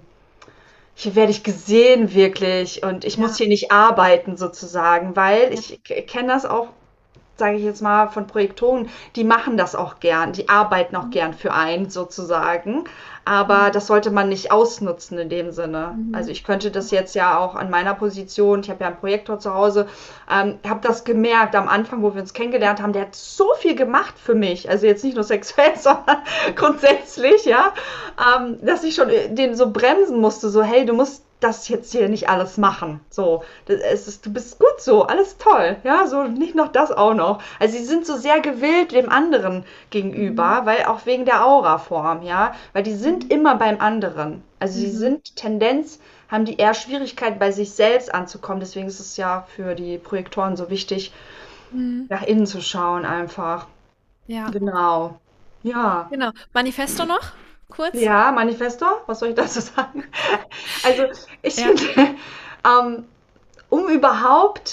hier werde ich gesehen wirklich und ich muss Ja, hier nicht arbeiten sozusagen, weil ja. ich kenne das auch, sage ich jetzt mal, von Projektoren, die machen das auch gern, die arbeiten auch gern für einen sozusagen, aber Mhm. das sollte man nicht ausnutzen in dem Sinne. Also Mhm. ich könnte das jetzt ja auch an meiner Position, ich habe ja einen Projektor zu Hause, habe das gemerkt am Anfang, wo wir uns kennengelernt haben, der hat so viel gemacht für mich, also jetzt nicht nur sexuell, sondern grundsätzlich, ja, dass ich schon den so bremsen musste, so hey, du musst das jetzt hier nicht alles machen. So, du bist gut so, alles toll, ja, so nicht noch das auch noch. Also sie sind so sehr gewillt dem anderen Mhm. gegenüber, weil auch wegen der Auraform, ja, weil die sind Mhm. immer beim anderen. Also sie Mhm. sind haben die eher Schwierigkeiten bei sich selbst anzukommen. Deswegen ist es ja für die Projektoren so wichtig, Mhm. nach innen zu schauen einfach. Ja, Genau. Ja. genau. Manifesto noch? Kurz? Ja, Manifesto, was soll ich dazu sagen? Also ich Ja. finde, ähm, um überhaupt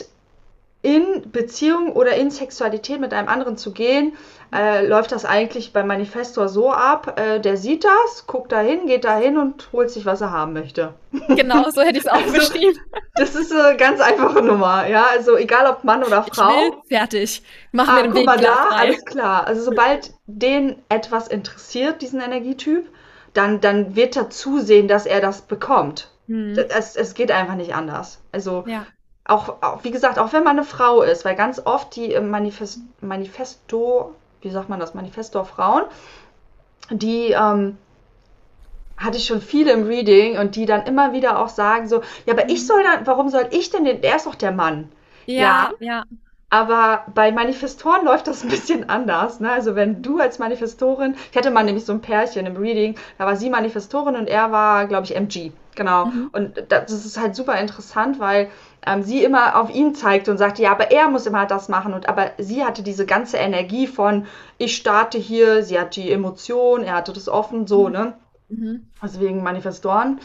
in Beziehung oder in Sexualität mit einem anderen zu gehen, läuft das eigentlich beim Manifestor so ab, der sieht das, guckt dahin, geht dahin und holt sich, was er haben möchte. Genau, so hätte ich es auch Also, beschrieben. das ist eine ganz einfache Nummer, ja, also egal ob Mann oder Ich will, Frau. fertig. Mach mir Ah, den guck Weg mal klar da, frei. alles klar. Also sobald den etwas interessiert, diesen Energietyp, dann wird er zusehen, dass er das bekommt. Mhm. Es geht einfach nicht anders. Also Ja. auch, wie gesagt, auch wenn man eine Frau ist, weil ganz oft die wie sagt man das, Manifestor-Frauen, die hatte ich schon viele im Reading und die dann immer wieder auch sagen so, ja, aber warum soll ich denn der ist doch der Mann. Ja, Ja, ja. aber bei Manifestoren läuft das ein bisschen anders, ne? Also wenn du als Manifestorin, ich hatte mal nämlich so ein Pärchen im Reading, da war sie Manifestorin und er war, glaube ich, MG. Genau. Mhm. Und das ist halt super interessant, weil sie immer auf ihn zeigte und sagte, ja, aber er muss immer das machen. Und aber sie hatte diese ganze Energie von, ich starte hier, sie hat die Emotion, er hatte das offen, so, ne? Mhm. Deswegen Manifestoren.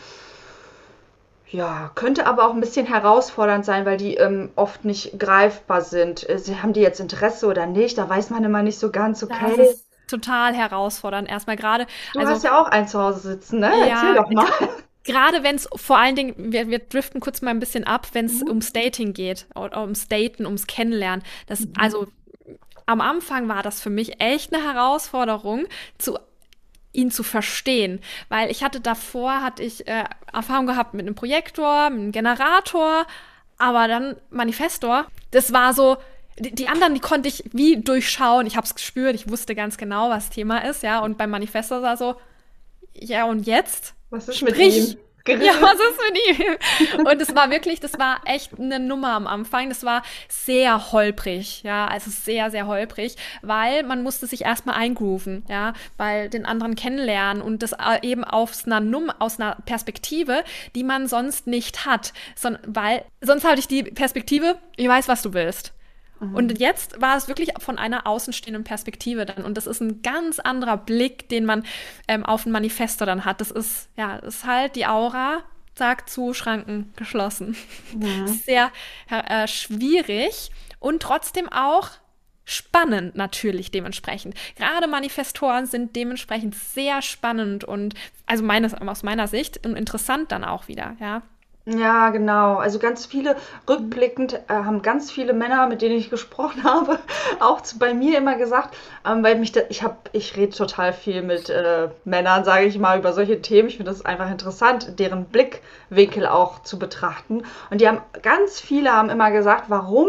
Ja, könnte aber auch ein bisschen herausfordernd sein, weil die oft nicht greifbar sind. Haben die jetzt Interesse oder nicht? Da weiß man immer nicht so ganz, Das okay. ist total herausfordernd. Erstmal gerade, Du also hast ja auch einen zu Hause sitzen, ne? Erzähl ja, doch mal. gerade wenn es vor allen Dingen, wir driften kurz mal ein bisschen ab, wenn es Mhm. ums Dating geht, oder ums Daten, ums Kennenlernen. Mhm. Also am Anfang war das für mich echt eine Herausforderung, ihn zu verstehen, weil hatte ich Erfahrung gehabt mit einem Projektor, mit einem Generator, aber dann Manifestor, das war so, die anderen, die konnte ich wie durchschauen, ich habe es gespürt, ich wusste ganz genau, was Thema ist, ja, und beim Manifestor war so, ja, und jetzt? Was ist mit ihm? Sprich! Ja, Gerissen. was ist mit ihm? Und das war echt eine Nummer am Anfang. Das war sehr holprig, ja, also sehr, sehr holprig, weil man musste sich erstmal eingrooven, ja, weil den anderen kennenlernen und das eben aus einer Perspektive, die man sonst nicht hat. Weil sonst hatte ich die Perspektive, ich weiß, was du willst. Und Mhm. jetzt war es wirklich von einer außenstehenden Perspektive dann. Und das ist ein ganz anderer Blick, den man auf ein Manifesto dann hat. Das ist halt die Aura, sagt zu, Schranken geschlossen. Mhm. Sehr schwierig und trotzdem auch spannend natürlich dementsprechend. Gerade Manifestoren sind dementsprechend sehr spannend und also aus meiner Sicht und interessant dann auch wieder, ja. Ja, genau. Also ganz viele, rückblickend haben ganz viele Männer, mit denen ich gesprochen habe, auch bei mir immer gesagt, weil ich rede total viel mit Männern, sage ich mal, über solche Themen. Ich finde das einfach interessant, deren Blickwinkel auch zu betrachten. Und ganz viele haben immer gesagt, warum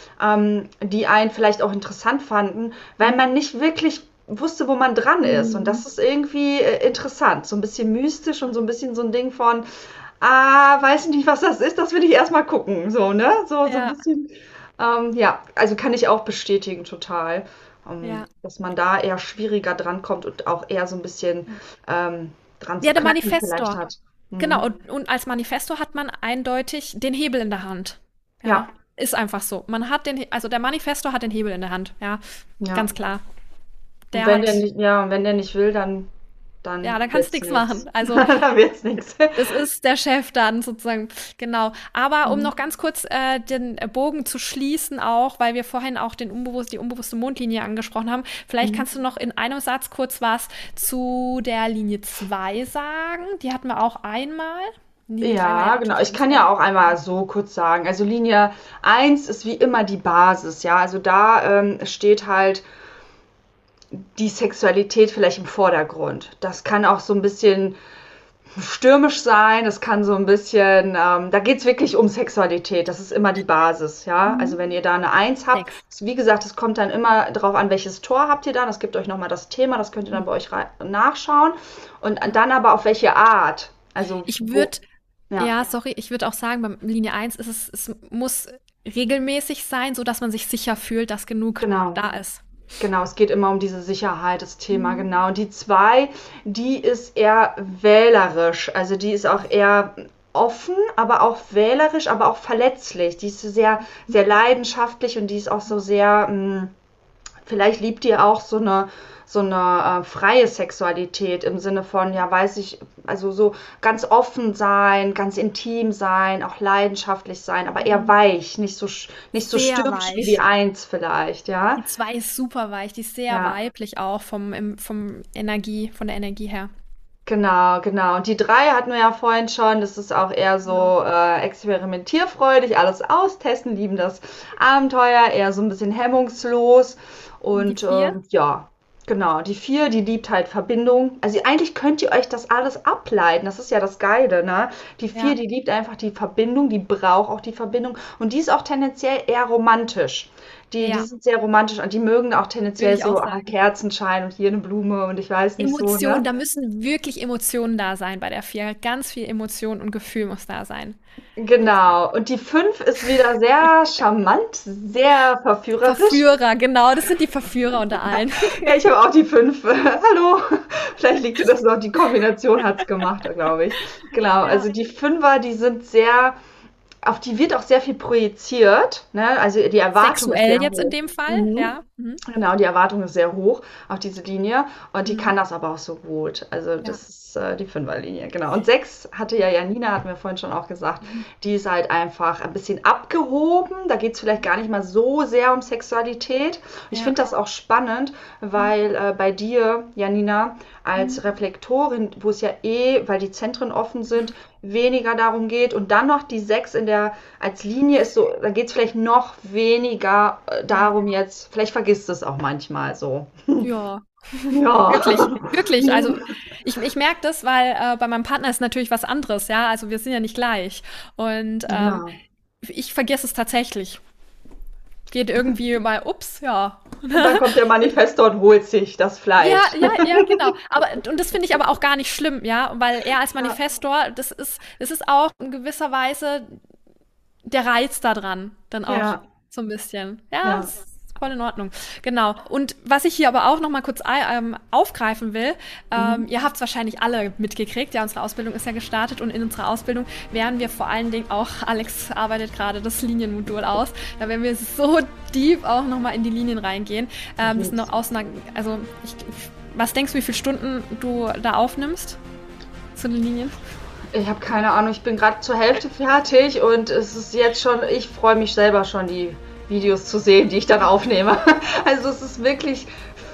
die einen vielleicht auch interessant fanden, weil man nicht wirklich wusste, wo man dran ist. Und Mhm. das ist irgendwie interessant, so ein bisschen mystisch und so ein bisschen so ein Ding von ah, weiß nicht, was das ist, das will ich erst mal gucken, so, ne? So ein Ja, bisschen, ja, also kann ich auch bestätigen, total, ja. dass man da eher schwieriger drankommt und auch eher so ein bisschen dran zu Ja, der knacken vielleicht Manifestor. hat. Genau, Mhm. und als Manifesto hat man eindeutig den Hebel in der Hand. Ja, Ja, ist einfach so. Also der Manifesto hat den Hebel in der Hand, ja, ja. ganz klar. Und Der wenn der hat, nicht, ja, und wenn der nicht will, ja, dann da kannst du wird's nichts nichts. machen. Also Dann wird's nichts. das ist der Chef dann sozusagen, genau. Aber um Mhm. noch ganz kurz den Bogen zu schließen auch, weil wir vorhin auch die unbewusste Mondlinie angesprochen haben, vielleicht Mhm. kannst du noch in einem Satz kurz was zu der Linie 2 sagen. Die hatten wir auch einmal. Linie 3 war ja Ja, genau. natürlich Ich ganz kann ja neu. auch einmal so kurz sagen. Also Linie eins ist wie immer die Basis, ja. Also da steht halt die Sexualität vielleicht im Vordergrund. Das kann auch so ein bisschen stürmisch sein, das kann so ein bisschen, da geht's wirklich um Sexualität, das ist immer die Basis, ja. Also Mhm. wenn ihr da eine Eins habt, Sex. wie gesagt, es kommt dann immer drauf an, welches Tor habt ihr da, das gibt euch nochmal das Thema, das könnt ihr dann bei euch nachschauen und dann aber auf welche Art, also Ich wo, würde, ja, ja, sorry, ich würde auch sagen, bei Linie 1 es muss regelmäßig sein, sodass man sich sicher fühlt, dass genug genau. da ist. Genau, es geht immer um diese Sicherheit, das Thema, Mhm. genau. Und die zwei, die ist eher wählerisch. Also die ist auch eher offen, aber auch wählerisch, aber auch verletzlich. Die ist so sehr, sehr leidenschaftlich und die ist auch so sehr, vielleicht liebt ihr auch so eine freie Sexualität im Sinne von, ja, weiß ich, also so ganz offen sein, ganz intim sein, auch leidenschaftlich sein, aber eher Mhm. weich, nicht so Sehr stürmisch wie die weich. Eins vielleicht, ja. Die 2 ist super weich, die ist sehr Ja. weiblich auch von der Energie her. Genau, genau. Und die drei hatten wir ja vorhin schon. Das ist auch eher Genau. so experimentierfreudig, alles austesten, lieben das Abenteuer, eher so ein bisschen hemmungslos. Und die Und 4? ja, Genau, die 4, die liebt halt Verbindung. Also eigentlich könnt ihr euch das alles ableiten. Das ist ja das Geile, ne? Die 4, Ja, die liebt einfach die Verbindung, die braucht auch die Verbindung. Und die ist auch tendenziell eher romantisch. Die ja, sind sehr romantisch und die mögen auch würde tendenziell ich auch so sagen. Kerzenschein und hier eine Blume und ich weiß nicht so, Emotionen, ne? da müssen wirklich Emotionen da sein bei der 4. Ganz viel Emotion und Gefühl muss da sein, würde ich sagen. Genau. Und die 5 ist wieder sehr charmant, sehr verführerisch. Verführer, genau, das sind die Verführer unter allen. Ja, ich habe auch die 5. Hallo. Vielleicht liegt es das noch, die Kombination hat es gemacht, glaube ich. Genau, Ja. also die Fünfer, die sind sehr, auf die wird auch sehr viel projiziert, ne? Also die Erwartung ist Sexuell sehr jetzt in hoch. dem Fall, Mhm. ja. Mhm. Genau, die Erwartung ist sehr hoch auf diese Linie und die Mhm. kann das aber auch so gut. Also Ja. das ist die Fünferlinie, genau. Und 6 hatte ja Janina, hatten wir vorhin schon auch gesagt, Mhm. die ist halt einfach ein bisschen abgehoben. Da geht es vielleicht gar nicht mal so sehr um Sexualität. Ich Ja. finde das auch spannend, Mhm. weil bei dir, Janina, Mhm. als Reflektorin, wo es ja weil die Zentren offen sind, weniger darum geht und dann noch die 6 als Linie ist so, da geht es vielleicht noch weniger Ja. darum jetzt, vielleicht vergisst es auch manchmal so. Ja. Ja. Wirklich, wirklich. Also ich merke das, weil bei meinem Partner ist natürlich was anderes, ja. Also wir sind ja nicht gleich. Und Ja. ich vergesse es tatsächlich. Geht irgendwie mal, ups, ja. Und dann kommt der Manifestor und holt sich das Ja, Fleisch. ja, ja, genau. Aber und das finde ich aber auch gar nicht schlimm, ja, weil er als Ja. Manifestor, das ist auch in gewisser Weise der Reiz da dran, dann auch Ja. so ein bisschen. Ja, Ja. das ist voll in Ordnung. Genau. Und was ich hier aber auch noch mal kurz aufgreifen will, Mhm. ihr habt es wahrscheinlich alle mitgekriegt, ja, unsere Ausbildung ist ja gestartet und in unserer Ausbildung werden wir vor allen Dingen auch, Alex arbeitet gerade das Linienmodul aus, da werden wir so deep auch noch mal in die Linien reingehen. Ich Das sind lieb's. noch was denkst du, wie viele Stunden du da aufnimmst zu den Linien? Ich habe keine Ahnung, ich bin gerade zur Hälfte fertig und es ist jetzt schon, ich freue mich selber schon, die Videos zu sehen, die ich dann aufnehme. Also es ist wirklich,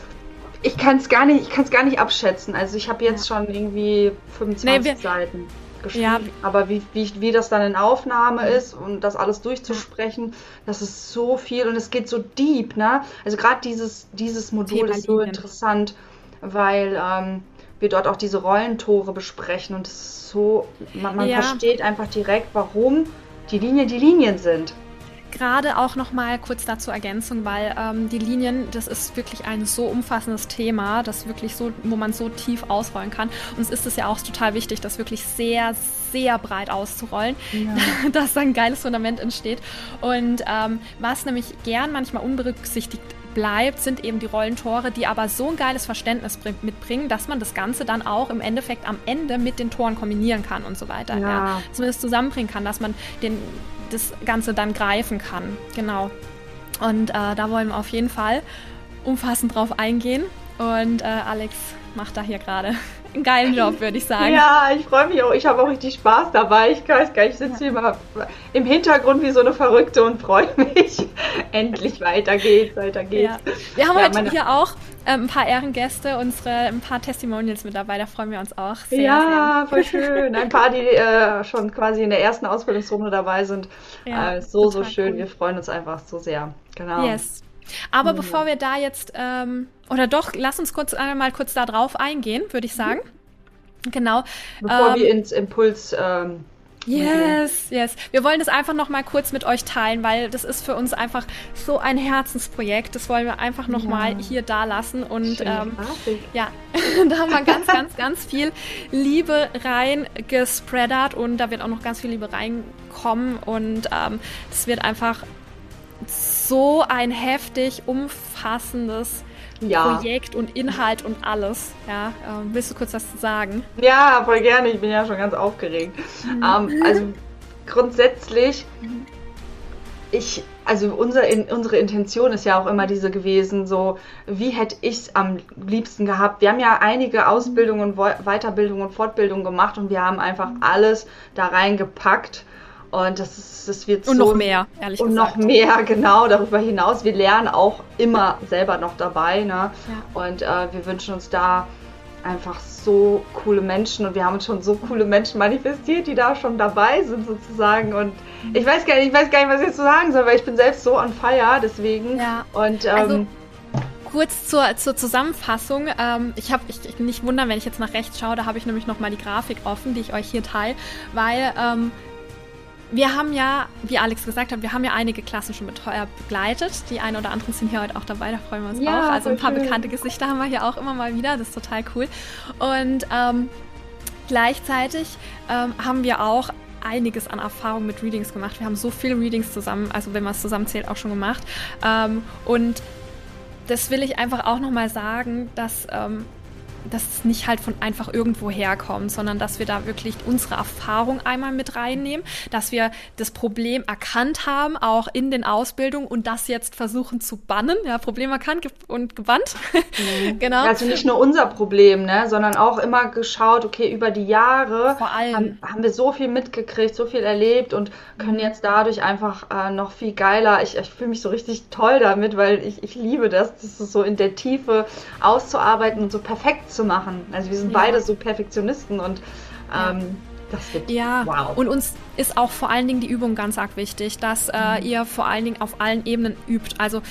ich kann es gar nicht abschätzen. Also ich habe jetzt Ja. schon irgendwie Nee, 25 Seiten ja, geschrieben, aber wie das dann in Aufnahme ist und das alles durchzusprechen, das ist so viel und es geht so deep, ne? Also gerade dieses Modul Thema ist so Linien. interessant, weil wir dort auch diese Rollentore besprechen und es ist so, man Ja, versteht einfach direkt, warum die Linien sind. gerade auch noch mal kurz dazu Ergänzung, weil die Linien, das ist wirklich ein so umfassendes Thema, das wirklich so, wo man so tief ausrollen kann. Uns ist es ja auch total wichtig, das wirklich sehr, sehr breit auszurollen, Ja. dass da ein geiles Fundament entsteht. Und was nämlich gern manchmal unberücksichtigt bleibt, sind eben die Rollentore, die aber so ein geiles Verständnis mitbringen, dass man das Ganze dann auch im Endeffekt am Ende mit den Toren kombinieren kann und so weiter. Ja. Ja. Dass man das zusammenbringen kann, dass man das Ganze dann greifen kann. Genau. Und da wollen wir auf jeden Fall umfassend drauf eingehen. Und Alex macht da hier gerade einen geilen Job, würde ich sagen. Ja, ich freue mich auch. Ich habe auch richtig Spaß dabei. Ich weiß gar nicht, ich sitze hier mal im Hintergrund wie so eine Verrückte und freue mich. Endlich, weiter geht's, weiter geht's. Ja. Wir haben Ja, heute hier auch ein paar Ehrengäste, ein paar Testimonials mit dabei, da freuen wir uns auch sehr, Ja, voll schön. Ein paar, die schon quasi in der ersten Ausbildungsrunde dabei sind. sehr. Ja, So total schön. cool. Wir freuen uns einfach so sehr. Genau. Yes. Aber Ja. bevor wir da jetzt, oder doch, lass uns mal kurz da drauf eingehen, würde ich sagen. Genau. Bevor Ähm, wir ins Impuls Yes, yes. Wir wollen das einfach noch mal kurz mit euch teilen, weil das ist für uns einfach so ein Herzensprojekt. Das wollen wir einfach noch mal hier da lassen und schöne Grafik. ja, da haben wir ganz, ganz, ganz viel Liebe rein gespreadert und da wird auch noch ganz viel Liebe reinkommen und das wird einfach so ein heftig umfassendes Ja. Projekt und Inhalt und alles. Ja, willst du kurz was zu sagen? Ja, voll gerne. Ich bin ja schon ganz aufgeregt. Also grundsätzlich, unsere Intention ist ja auch immer diese gewesen, so wie hätte ich es am liebsten gehabt. Wir haben ja einige Ausbildungen, Weiterbildungen und Fortbildungen gemacht und wir haben einfach alles da reingepackt. Und das wird Und so. noch mehr, ehrlich Und gesagt. noch mehr, genau, darüber hinaus. Wir lernen auch immer selber noch dabei, ne? Ja. Und wir wünschen uns da einfach so coole Menschen und wir haben uns schon so coole Menschen manifestiert, die da schon dabei sind sozusagen. Und ich weiß gar nicht, was ich jetzt zu sagen soll, weil ich bin selbst so on fire, deswegen. Ja. Und Also, kurz zur Zusammenfassung. Ich nicht wundern, wenn ich jetzt nach rechts schaue, da habe ich nämlich nochmal die Grafik offen, die ich euch hier teile, weil wir haben ja, wie Alex gesagt hat, wir haben ja einige Klassen schon begleitet. Die einen oder anderen sind hier heute auch dabei, da freuen wir uns auch. Also ein paar bekannte Gesichter haben wir hier auch immer mal wieder, das ist total cool. Und gleichzeitig haben wir auch einiges an Erfahrung mit Readings gemacht. Wir haben so viele Readings zusammen, also wenn man es zusammenzählt, auch schon gemacht. Und das will ich einfach auch nochmal sagen, dass es nicht halt von einfach irgendwo herkommt, sondern dass wir da wirklich unsere Erfahrung einmal mit reinnehmen, dass wir das Problem erkannt haben, auch in den Ausbildungen und das jetzt versuchen zu bannen. Ja, Problem erkannt und gebannt. Genau. Also nicht nur unser Problem, ne, sondern auch immer geschaut, okay, über die Jahre vor allem haben wir so viel mitgekriegt, so viel erlebt und können jetzt dadurch einfach noch viel geiler. Ich fühle mich so richtig toll damit, weil ich liebe das so in der Tiefe auszuarbeiten und so perfekt zu machen. Also wir sind beide so Perfektionisten und das wird wow. Und uns ist auch vor allen Dingen die Übung ganz arg wichtig, dass ihr vor allen Dingen auf allen Ebenen übt. Also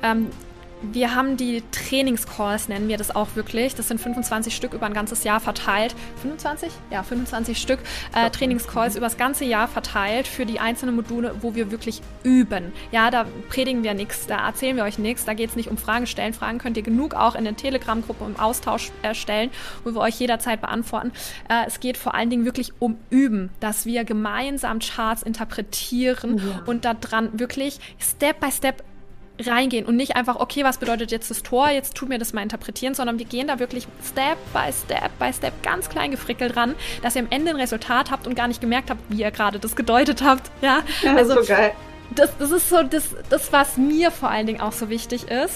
wir haben die Trainingscalls, nennen wir das auch wirklich. Das sind 25 Stück über ein ganzes Jahr verteilt. 25? Ja, 25 Stück Trainingscalls über das ganze Jahr verteilt für die einzelnen Module, wo wir wirklich üben. Ja, da predigen wir nichts, da erzählen wir euch nichts. Da geht es nicht um Fragen stellen. Fragen könnt ihr genug auch in den Telegram-Gruppen im Austausch stellen, wo wir euch jederzeit beantworten. Es geht vor allen Dingen wirklich um Üben, dass wir gemeinsam Charts interpretieren und da dran wirklich Step by Step reingehen und nicht einfach, okay, was bedeutet jetzt das Tor, jetzt tut mir das mal interpretieren, sondern wir gehen da wirklich Step by Step ganz klein gefrickelt ran, dass ihr am Ende ein Resultat habt und gar nicht gemerkt habt, wie ihr gerade das gedeutet habt. Ja, also so geil. Das ist so das, was mir vor allen Dingen auch so wichtig ist.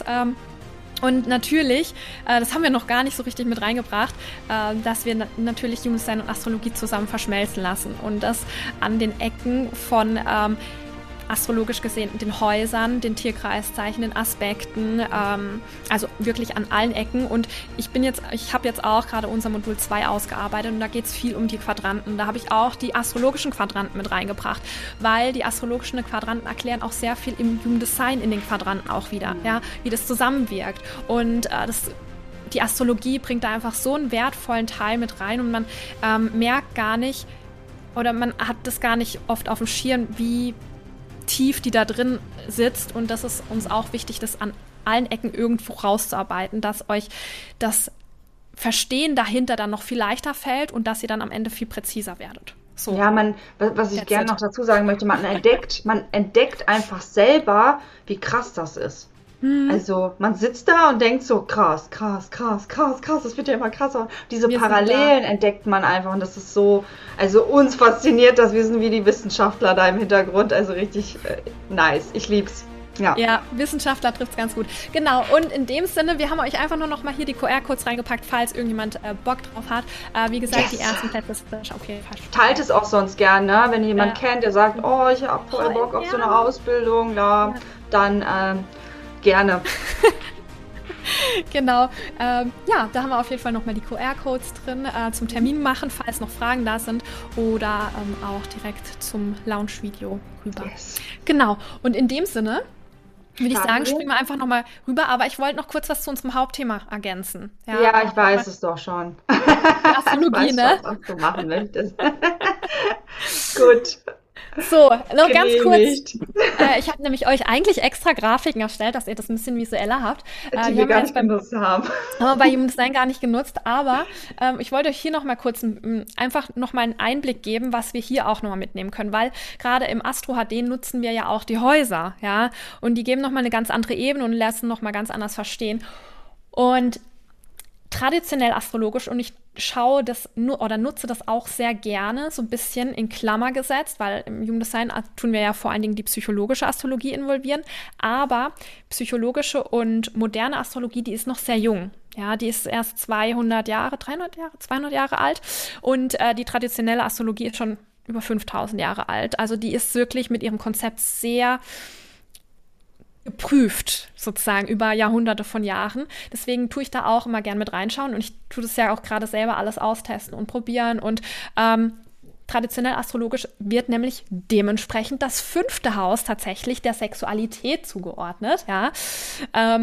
Und natürlich, das haben wir noch gar nicht so richtig mit reingebracht, dass wir natürlich Human Design und Astrologie zusammen verschmelzen lassen und das an den Ecken von astrologisch gesehen den Häusern, den Tierkreiszeichen, den Aspekten, also wirklich an allen Ecken. Und ich habe jetzt auch gerade unser Modul 2 ausgearbeitet und da geht es viel um die Quadranten. Da habe ich auch die astrologischen Quadranten mit reingebracht, weil die astrologischen Quadranten erklären auch sehr viel im Human Design in den Quadranten auch wieder, ja, wie das zusammenwirkt. Und die Astrologie bringt da einfach so einen wertvollen Teil mit rein und man merkt gar nicht oder man hat das gar nicht oft auf dem Schirm, wie tief die da drin sitzt und das ist uns auch wichtig, das an allen Ecken irgendwo rauszuarbeiten, dass euch das Verstehen dahinter dann noch viel leichter fällt und dass ihr dann am Ende viel präziser werdet. So. Ja, was ich gerne noch dazu sagen möchte, man entdeckt einfach selber, wie krass das ist. Also man sitzt da und denkt so, krass, das wird ja immer krasser. Diese Parallelen entdeckt man einfach und das ist so, also uns fasziniert das, wir sind wie die Wissenschaftler da im Hintergrund, also richtig nice, ich lieb's. Ja, Wissenschaftler trifft es ganz gut. Genau, und in dem Sinne, wir haben euch einfach nur noch mal hier die QR-Codes reingepackt, falls irgendjemand Bock drauf hat. Wie gesagt, die ersten Plätze ist okay, falsch. Teilt es auch sonst gern, ne? Wenn ihr jemanden kennt, der sagt, oh, ich habe voll Bock auf so eine Ausbildung, dann gerne. Genau. Da haben wir auf jeden Fall nochmal die QR-Codes drin zum Termin machen, falls noch Fragen da sind oder auch direkt zum Launch-Video rüber. Yes. Genau. Und in dem Sinne würde ich sagen, springen wir einfach nochmal rüber. Aber ich wollte noch kurz was zu unserem Hauptthema ergänzen. Ja, ich weiß es doch schon. Astrologie, ne? Was du machen möchtest. Gut. So, noch ganz kurz. Ich habe nämlich euch eigentlich extra Grafiken erstellt, dass ihr das ein bisschen visueller habt. Die wir gar nicht genutzt haben. Haben wir bei Human Design gar nicht genutzt, aber ich wollte euch hier noch mal kurz einfach noch mal einen Einblick geben, was wir hier auch noch mal mitnehmen können, weil gerade im Astro HD nutzen wir ja auch die Häuser, ja, und die geben noch mal eine ganz andere Ebene und lassen noch mal ganz anders verstehen. Und traditionell astrologisch, und ich schaue das oder nutze das auch sehr gerne, so ein bisschen in Klammer gesetzt, weil im Human Design tun wir ja vor allen Dingen die psychologische Astrologie involvieren, aber psychologische und moderne Astrologie, die ist noch sehr jung. Ja, die ist erst 200 Jahre alt und die traditionelle Astrologie ist schon über 5000 Jahre alt. Also die ist wirklich mit ihrem Konzept sehr geprüft, sozusagen, über Jahrhunderte von Jahren. Deswegen tue ich da auch immer gern mit reinschauen und ich tue das ja auch gerade selber alles austesten und probieren und traditionell astrologisch wird nämlich dementsprechend das 5. Haus tatsächlich der Sexualität zugeordnet, ja,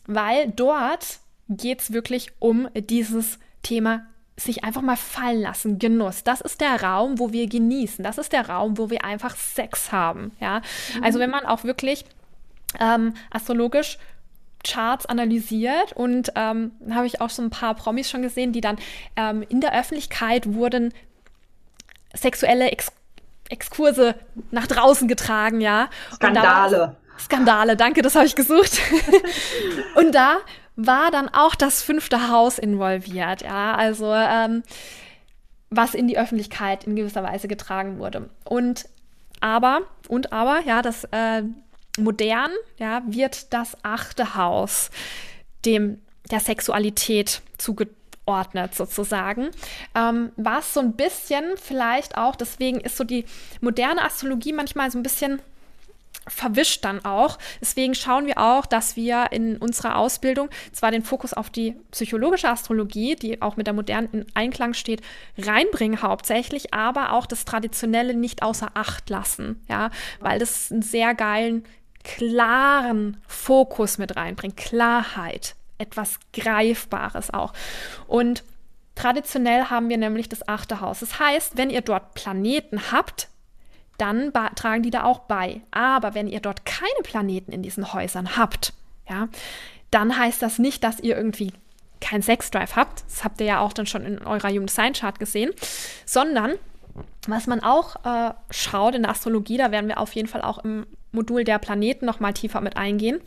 weil dort geht es wirklich um dieses Thema sich einfach mal fallen lassen, Genuss. Das ist der Raum, wo wir genießen. Das ist der Raum, wo wir einfach Sex haben. Ja? Also wenn man auch wirklich astrologisch Charts analysiert und habe ich auch so ein paar Promis schon gesehen, die dann in der Öffentlichkeit wurden sexuelle Exkurse nach draußen getragen, ja. Skandale, danke, das habe ich gesucht. Und da war dann auch das 5. Haus involviert, ja, also was in die Öffentlichkeit in gewisser Weise getragen wurde. Aber, ja, das modern, ja, wird das 8. Haus der Sexualität zugeordnet sozusagen, was so ein bisschen vielleicht auch, deswegen ist so die moderne Astrologie manchmal so ein bisschen verwischt dann auch. Deswegen schauen wir auch, dass wir in unserer Ausbildung zwar den Fokus auf die psychologische Astrologie, die auch mit der modernen in Einklang steht, reinbringen hauptsächlich, aber auch das Traditionelle nicht außer Acht lassen, ja, weil das einen sehr geilen, klaren Fokus mit reinbringt, Klarheit, etwas Greifbares auch. Und traditionell haben wir nämlich das 8. Haus. Das heißt, wenn ihr dort Planeten habt, dann tragen die da auch bei. Aber wenn ihr dort keine Planeten in diesen Häusern habt, ja, dann heißt das nicht, dass ihr irgendwie keinen Sexdrive habt. Das habt ihr ja auch dann schon in eurer Human Design Chart gesehen. Sondern, was man auch schaut in der Astrologie, da werden wir auf jeden Fall auch im Modul der Planeten noch mal tiefer mit eingehen,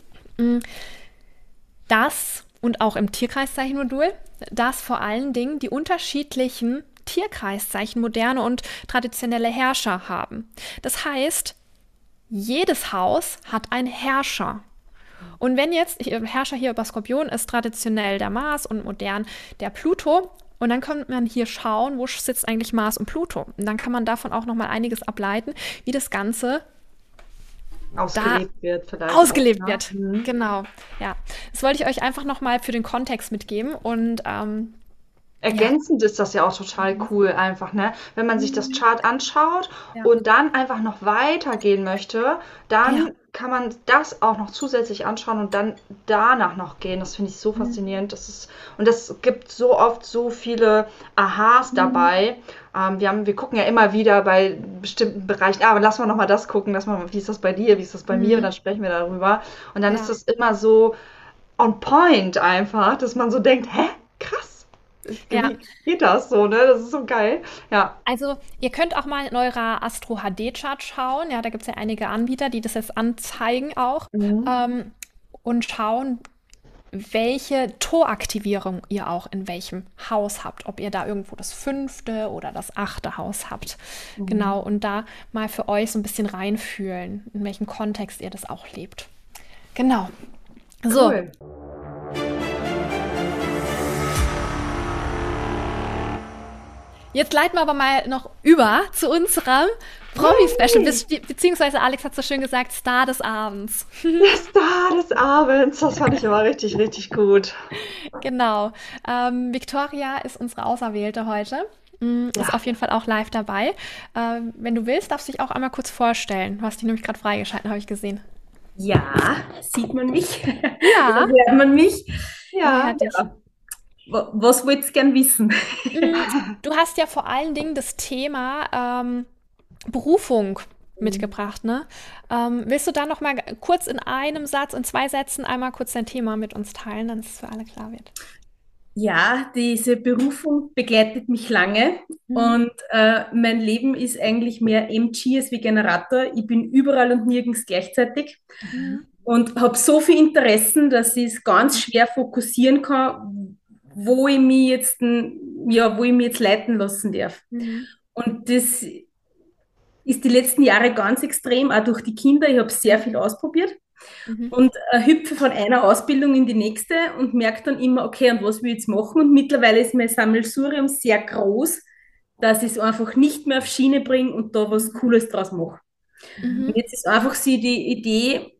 dass, und auch im Tierkreiszeichen-Modul, dass vor allen Dingen die unterschiedlichen Tierkreiszeichen moderne und traditionelle Herrscher haben. Das heißt, jedes Haus hat einen Herrscher. Und wenn jetzt, Herrscher hier über Skorpion ist traditionell der Mars und modern der Pluto, und dann kann man hier schauen, wo sitzt eigentlich Mars und Pluto. Und dann kann man davon auch nochmal einiges ableiten, wie das Ganze ausgelebt wird vielleicht. Ausgelebt wird, genau. Ja, das wollte ich euch einfach nochmal für den Kontext mitgeben und ergänzend ist das ja auch total cool einfach, ne? Wenn man sich das Chart anschaut und dann einfach noch weitergehen möchte, dann kann man das auch noch zusätzlich anschauen und dann danach noch gehen. Das finde ich so faszinierend. Und das gibt so oft so viele Aha's dabei. Wir gucken ja immer wieder bei bestimmten Bereichen, aber lass mal nochmal das gucken, wie ist das bei dir, wie ist das bei mir, und dann sprechen wir darüber. Und dann ist das immer so on point einfach, dass man so denkt, hä, krass. Wie geht das so, ne? Das ist so geil. Ja. Also ihr könnt auch mal in eurer Astro HD-Chart schauen. Ja, da gibt es ja einige Anbieter, die das jetzt anzeigen auch. Und schauen, welche Toraktivierung ihr auch in welchem Haus habt. Ob ihr da irgendwo das 5. oder das 8. Haus habt. Genau, und da mal für euch so ein bisschen reinfühlen, in welchem Kontext ihr das auch lebt. Genau. So. Cool. Jetzt leiten wir aber mal noch über zu unserem Promi-Special, beziehungsweise Alex hat so schön gesagt, Star des Abends. Der Star des Abends, das fand ich immer richtig, richtig gut. Genau. Victoria ist unsere Auserwählte heute. Ist auf jeden Fall auch live dabei. Wenn du willst, darfst du dich auch einmal kurz vorstellen. Du hast dich nämlich gerade freigeschalten, habe ich gesehen. Ja, sieht man mich? Ja. Hört man mich? Ja. Was wollt ihr gern wissen? Du hast ja vor allen Dingen das Thema Berufung mitgebracht, ne? Willst du da noch mal kurz in einem Satz, in 2 Sätzen einmal kurz dein Thema mit uns teilen, damit es für alle klar wird? Ja, diese Berufung begleitet mich lange und mein Leben ist eigentlich mehr MG als wie Generator. Ich bin überall und nirgends gleichzeitig und habe so viele Interessen, dass ich es ganz schwer fokussieren kann, wo ich mich jetzt leiten lassen darf. Und das ist die letzten Jahre ganz extrem, auch durch die Kinder. Ich habe sehr viel ausprobiert und hüpfe von einer Ausbildung in die nächste und merke dann immer, okay, und was will ich jetzt machen? Und mittlerweile ist mein Sammelsurium sehr groß, dass ich es einfach nicht mehr auf Schiene bringe und da was Cooles draus mache. Und jetzt ist einfach so die Idee,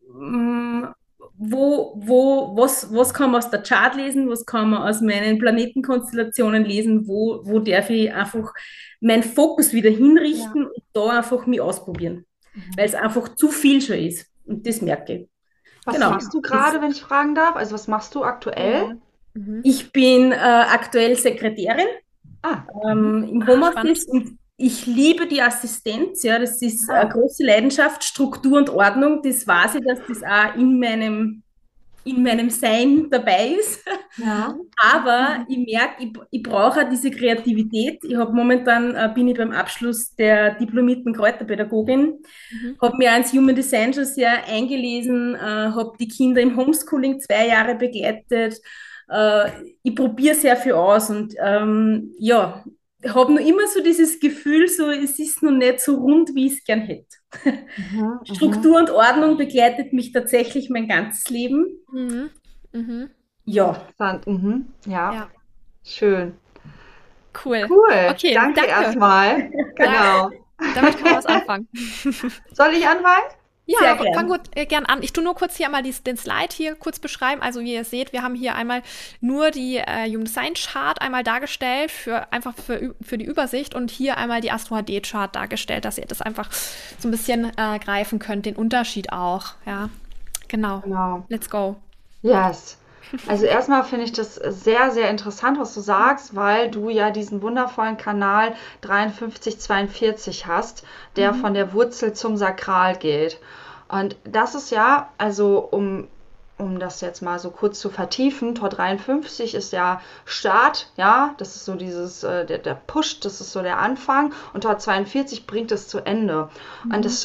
was kann man aus der Chart lesen, was kann man aus meinen Planetenkonstellationen lesen, wo darf ich einfach meinen Fokus wieder hinrichten und da einfach mich ausprobieren, weil es einfach zu viel schon ist und das merke ich. Was Genau. machst du gerade, wenn ich fragen darf? Also was machst du aktuell? Mhm. Ich bin aktuell Sekretärin Ah, im Spannend. Homeoffice und ich liebe die Assistenz. Ja, das ist eine ah, große Leidenschaft, Struktur und Ordnung. Das weiß ich, dass das auch in meinem Sein dabei ist. ja. Mhm. Aber ich merke, ich brauche auch diese Kreativität. Ich habe momentan, bin ich beim Abschluss der diplomierten Kräuterpädagogin, Mhm. habe mir ins Human Design schon sehr eingelesen, habe die Kinder im Homeschooling 2 Jahre begleitet. Äh, Ich probiere sehr viel aus und ja, habe noch immer so dieses Gefühl, so es ist noch nicht so rund, wie ich es gern hätte. Mhm, mhm. Struktur und Ordnung begleitet mich tatsächlich mein ganzes Leben. Mhm. Mhm. Ja, Interessant. Mhm. Ja, Ja, schön. cool. Cool. Okay, Danke danke. erstmal. Ja, Genau. damit können wir was anfangen. Soll ich anfangen? sehr Ja, fang gern. gut gern an. Ich tue nur kurz hier einmal den Slide hier kurz beschreiben. Also wie ihr seht, wir haben hier einmal nur die Human Design Chart einmal dargestellt einfach für die Übersicht und hier einmal die Astro HD Chart dargestellt, dass ihr das einfach so ein bisschen greifen könnt, den Unterschied auch. Ja, genau. Genau. Let's go. Yes. Also erstmal finde ich das sehr, sehr interessant, was du sagst, weil du ja diesen wundervollen Kanal 5342 hast, der Mhm. von der Wurzel zum Sakral geht. Und das ist ja, also um das jetzt mal so kurz zu vertiefen, Tor 53 ist ja Start, ja, das ist so dieses, der Push, das ist so der Anfang und Tor 42 bringt es zu Ende. Und Mhm.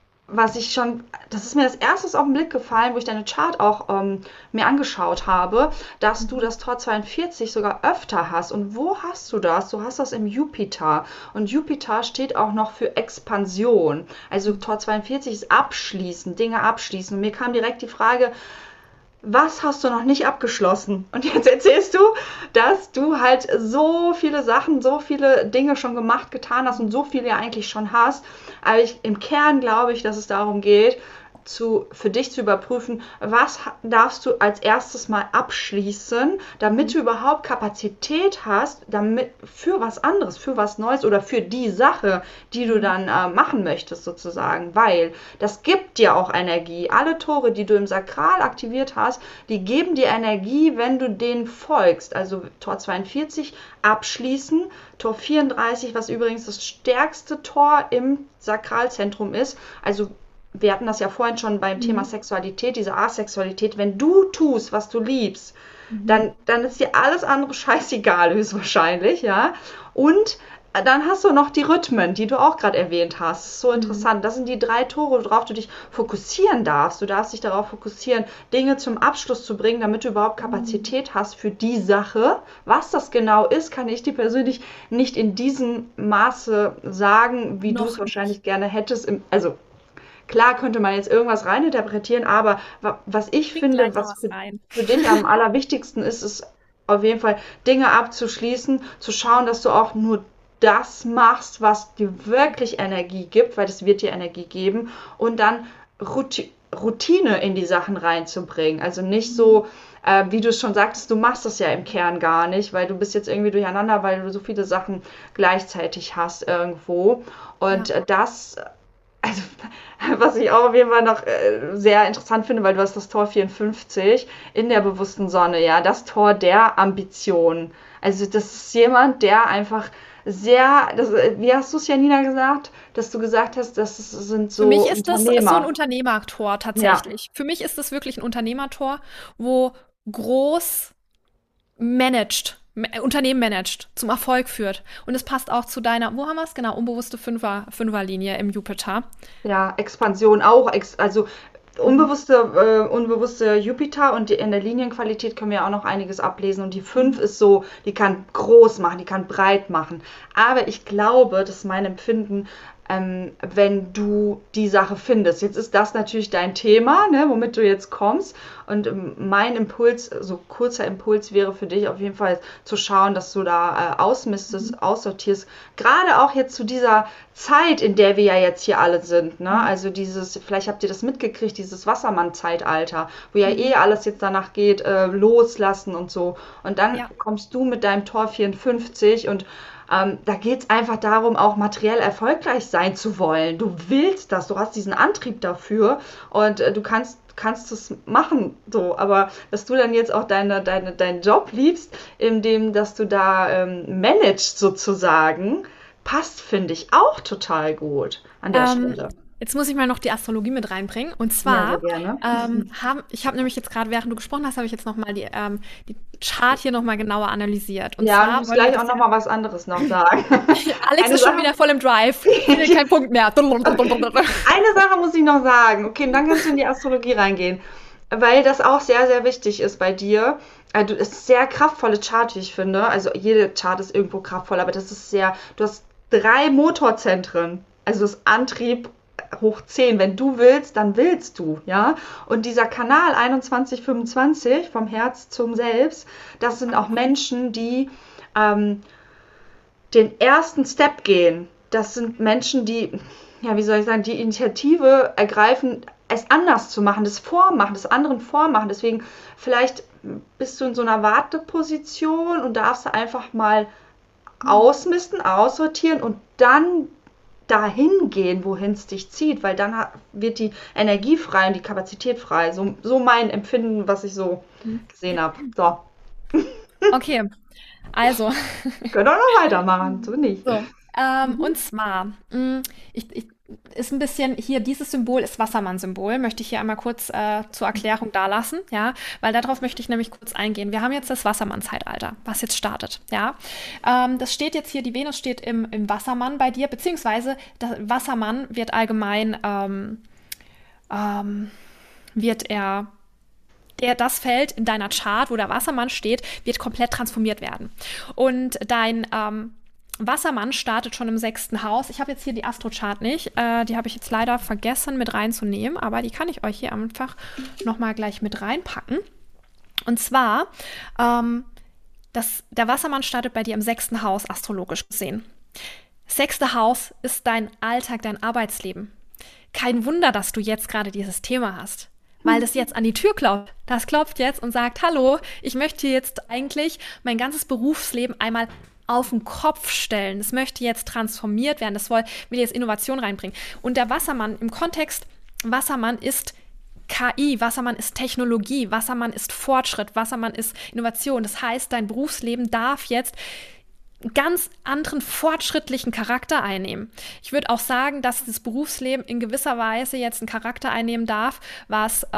das ist mir als erstes auf den Blick gefallen, wo ich deine Chart auch mir angeschaut habe, dass du das Tor 42 sogar öfter hast. Und wo hast du das? Du hast das im Jupiter. Und Jupiter steht auch noch für Expansion. Also Tor 42 ist abschließen, Dinge abschließen. Und mir kam direkt die Frage, was hast du noch nicht abgeschlossen? Und jetzt erzählst du, dass du halt so viele Sachen, so viele Dinge schon gemacht, getan hast und so viel ja eigentlich schon hast. Aber im Kern glaube ich, dass es darum geht, für dich zu überprüfen, was darfst du als erstes mal abschließen, damit du überhaupt Kapazität hast, damit für was anderes, für was Neues oder für die Sache, die du dann machen möchtest sozusagen, weil das gibt dir auch Energie. Alle Tore, die du im Sakral aktiviert hast, die geben dir Energie, wenn du denen folgst. Also Tor 42 abschließen, Tor 34, was übrigens das stärkste Tor im Sakralzentrum ist, also wir hatten das ja vorhin schon beim Thema Mhm. Sexualität, diese Asexualität, wenn du tust, was du liebst, Mhm. dann ist dir alles andere scheißegal, höchstwahrscheinlich, ja. Und dann hast du noch die Rhythmen, die du auch gerade erwähnt hast. So Mhm. interessant. Das sind die 3 Tore, worauf du dich fokussieren darfst. Du darfst dich darauf fokussieren, Dinge zum Abschluss zu bringen, damit du überhaupt Mhm. Kapazität hast für die Sache. Was das genau ist, kann ich dir persönlich nicht in diesem Maße sagen, wie du es Noch nicht. wahrscheinlich gerne hättest. Also klar könnte man jetzt irgendwas reininterpretieren, aber was ich Krieg finde, gleich noch was was rein. für dich am allerwichtigsten ist, ist auf jeden Fall Dinge abzuschließen, zu schauen, dass du auch nur das machst, was dir wirklich Energie gibt, weil das wird dir Energie geben und dann Routine in die Sachen reinzubringen. Also nicht Mhm. so, wie du es schon sagtest, du machst das ja im Kern gar nicht, weil du bist jetzt irgendwie durcheinander, weil du so viele Sachen gleichzeitig hast irgendwo. Und Ja. also, was ich auch auf jeden Fall noch sehr interessant finde, weil du hast das Tor 54 in der bewussten Sonne, ja, das Tor der Ambition. Also das ist jemand, der einfach wie hast du es, Janina, gesagt, dass du gesagt hast, sind Für mich so ist das so ein Unternehmer. Unternehmertor Ja, tatsächlich. Für mich ist das wirklich ein Unternehmertor, wo groß Unternehmen managt, zum Erfolg führt. Und es passt auch zu deiner, wo haben wir es? Genau, unbewusste Fünferlinie im Jupiter. ja, Expansion auch, also Mhm. unbewusste Jupiter und in der Linienqualität können wir auch noch einiges ablesen. Und die 5 ist so, die kann groß machen, die kann breit machen. Aber ich glaube, das ist mein Empfinden, wenn du die Sache findest. Jetzt ist das natürlich dein Thema, ne, womit du jetzt kommst. Und mein Impuls, so kurzer Impuls wäre für dich auf jeden Fall zu schauen, dass du da ausmistest, aussortierst. Gerade auch jetzt zu dieser Zeit, in der wir ja jetzt hier alle sind, ne? Mhm. Also vielleicht habt ihr das mitgekriegt, dieses Wassermann-Zeitalter, wo ja Mhm. eh alles jetzt danach geht, loslassen und so. Und dann Ja. kommst du mit deinem Tor 54 und da geht es einfach darum, auch materiell erfolgreich sein zu wollen. Du willst das, du hast diesen Antrieb dafür und du kannst kannst du es machen, so, aber dass du dann jetzt auch deinen Job liebst, in dem, dass du da managst sozusagen, passt, finde ich, auch total gut an der Stelle. Jetzt muss ich mal noch die Astrologie mit reinbringen. Und Ja, zwar, sehr gerne. ich habe nämlich jetzt gerade, während du gesprochen hast, habe ich jetzt nochmal die Chart hier nochmal genauer analysiert. Und Ja, du zwar musst wollen wir gleich auch das noch mal was anderes noch sagen. Alex Eine ist schon Sache, wieder voll im Drive. Findet keinen Punkt mehr. eine Sache muss ich noch sagen. Okay, und dann kannst du in die Astrologie reingehen. Weil das auch sehr, sehr wichtig ist bei dir. Also, es ist sehr kraftvolle Chart, wie ich finde. Also, jede Chart ist irgendwo kraftvoll, aber das ist sehr. Du hast 3 Motorzentren. Also, das Antrieb hoch 10. Wenn du willst, dann willst du, ja. Und dieser Kanal 2125 vom Herz zum Selbst, das sind auch Menschen, die den ersten Step gehen. Das sind Menschen, die, ja, wie soll ich sagen, die Initiative ergreifen, es anders zu machen, das Vormachen, das anderen vormachen. Deswegen, vielleicht bist du in so einer Warteposition und darfst du einfach mal ausmisten, aussortieren und dann dahin gehen, wohin es dich zieht, weil dann wird die Energie frei und die Kapazität frei. So mein Empfinden, was ich so gesehen habe. So, Okay, also, wir können auch noch weitermachen, so nicht. so. Und zwar, ist ein bisschen hier, dieses Symbol ist Wassermann-Symbol, möchte ich hier einmal kurz zur Erklärung dalassen, ja, weil darauf möchte ich nämlich kurz eingehen. Wir haben jetzt das Wassermann-Zeitalter, was jetzt startet, ja. Das steht jetzt hier, die Venus steht im Wassermann bei dir, beziehungsweise der Wassermann wird allgemein, wird er das Feld in deiner Chart, wo der Wassermann steht, wird komplett transformiert werden. Und dein Wassermann startet schon im 6. Haus. Ich habe jetzt hier die Astro-Chart nicht. Die habe ich jetzt leider vergessen mit reinzunehmen, aber die kann ich euch hier einfach nochmal gleich mit reinpacken. Und zwar, der Wassermann startet bei dir im 6. Haus, astrologisch gesehen. 6. Haus ist dein Alltag, dein Arbeitsleben. Kein Wunder, dass du jetzt gerade dieses Thema hast. Weil das jetzt an die Tür klopft. Das klopft jetzt und sagt, hallo, ich möchte jetzt eigentlich mein ganzes Berufsleben einmal auf den Kopf stellen. Das möchte jetzt transformiert werden. Das will jetzt Innovation reinbringen. Und der Wassermann im Kontext, Wassermann ist KI, Wassermann ist Technologie, Wassermann ist Fortschritt, Wassermann ist Innovation. Das heißt, dein Berufsleben darf jetzt einen ganz anderen fortschrittlichen Charakter einnehmen. Ich würde auch sagen, dass das Berufsleben in gewisser Weise jetzt einen Charakter einnehmen darf, was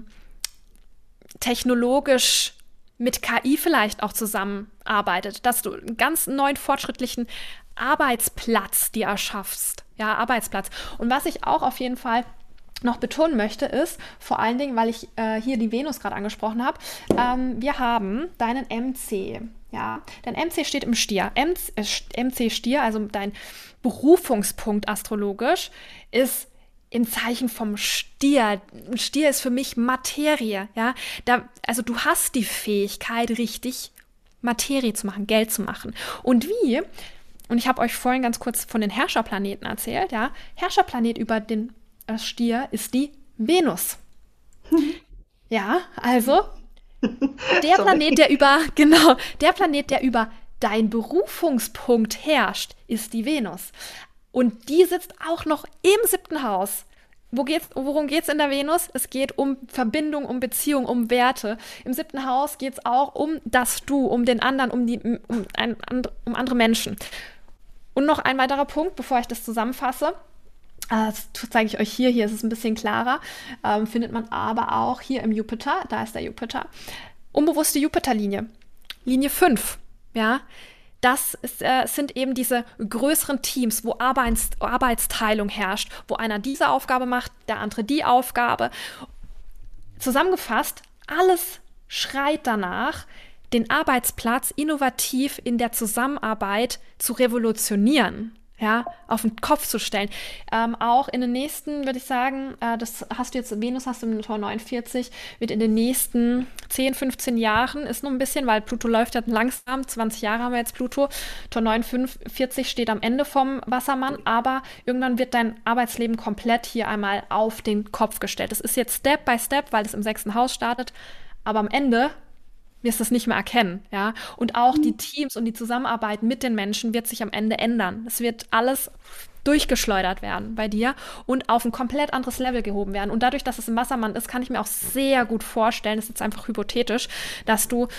technologisch mit KI vielleicht auch zusammenarbeitet, dass du einen ganz neuen fortschrittlichen Arbeitsplatz dir erschaffst. Ja, Arbeitsplatz. Und was ich auch auf jeden Fall noch betonen möchte, ist, vor allen Dingen, weil ich hier die Venus gerade angesprochen habe, wir haben deinen MC. Ja, dein MC steht im Stier. MC Stier, also dein Berufungspunkt astrologisch, ist im Zeichen vom Stier. Stier ist für mich Materie, ja. Also du hast die Fähigkeit, richtig Materie zu machen, Geld zu machen. Und wie? Und ich habe euch vorhin ganz kurz von den Herrscherplaneten erzählt, ja. Herrscherplanet über den Stier ist die Venus. Ja, also der Planet, der über dein Berufungspunkt herrscht, ist die Venus. Und die sitzt auch noch im 7. Haus. Worum geht's in der Venus? Es geht um Verbindung, um Beziehung, um Werte. Im 7. Haus geht es auch um das Du, um den anderen, um andere Menschen. Und noch ein weiterer Punkt, bevor ich das zusammenfasse. Das zeige ich euch hier. Hier ist es ein bisschen klarer. Findet man aber auch hier im Jupiter. Da ist der Jupiter. Unbewusste Jupiterlinie. Linie 5. Ja. Das sind eben diese größeren Teams, wo Arbeitsteilung herrscht, wo einer diese Aufgabe macht, der andere die Aufgabe. Zusammengefasst, alles schreit danach, den Arbeitsplatz innovativ in der Zusammenarbeit zu revolutionieren, ja, auf den Kopf zu stellen. Auch in den nächsten, würde ich sagen, das hast du jetzt, Venus hast du im Tor 49, wird in den nächsten 10, 15 Jahren, ist noch ein bisschen, weil Pluto läuft ja langsam, 20 Jahre haben wir jetzt Pluto, Tor 49 steht am Ende vom Wassermann, aber irgendwann wird dein Arbeitsleben komplett hier einmal auf den Kopf gestellt. Das ist jetzt Step by Step, weil es im 6. Haus startet, aber am Ende wirst du es nicht mehr erkennen, ja. Und auch die Teams und die Zusammenarbeit mit den Menschen wird sich am Ende ändern. Es wird alles durchgeschleudert werden bei dir und auf ein komplett anderes Level gehoben werden. Und dadurch, dass es ein Wassermann ist, kann ich mir auch sehr gut vorstellen, das ist jetzt einfach hypothetisch, dass du,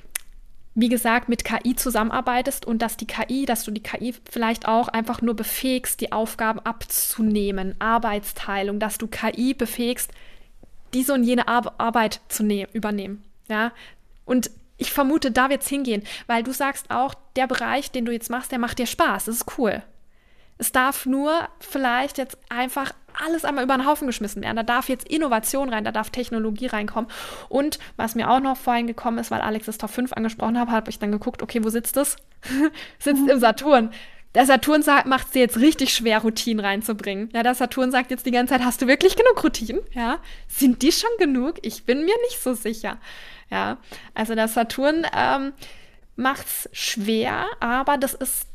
wie gesagt, mit KI zusammenarbeitest und dass du die KI vielleicht auch einfach nur befähigst, die Aufgaben abzunehmen, Arbeitsteilung, dass du KI befähigst, diese und jene Arbeit zu übernehmen. Ja? Und ich vermute, da wird es hingehen, weil du sagst auch, der Bereich, den du jetzt machst, der macht dir Spaß, das ist cool. Es darf nur vielleicht jetzt einfach alles einmal über den Haufen geschmissen werden. Da darf jetzt Innovation rein, da darf Technologie reinkommen. Und was mir auch noch vorhin gekommen ist, weil Alex das Top 5 angesprochen hat, habe ich dann geguckt, okay, wo sitzt das? Sitzt im Saturn. Der Saturn macht es dir jetzt richtig schwer, Routinen reinzubringen. Ja, der Saturn sagt jetzt die ganze Zeit, hast du wirklich genug Routinen? Ja, sind die schon genug? Ich bin mir nicht so sicher. Ja, also der Saturn macht es schwer, aber das ist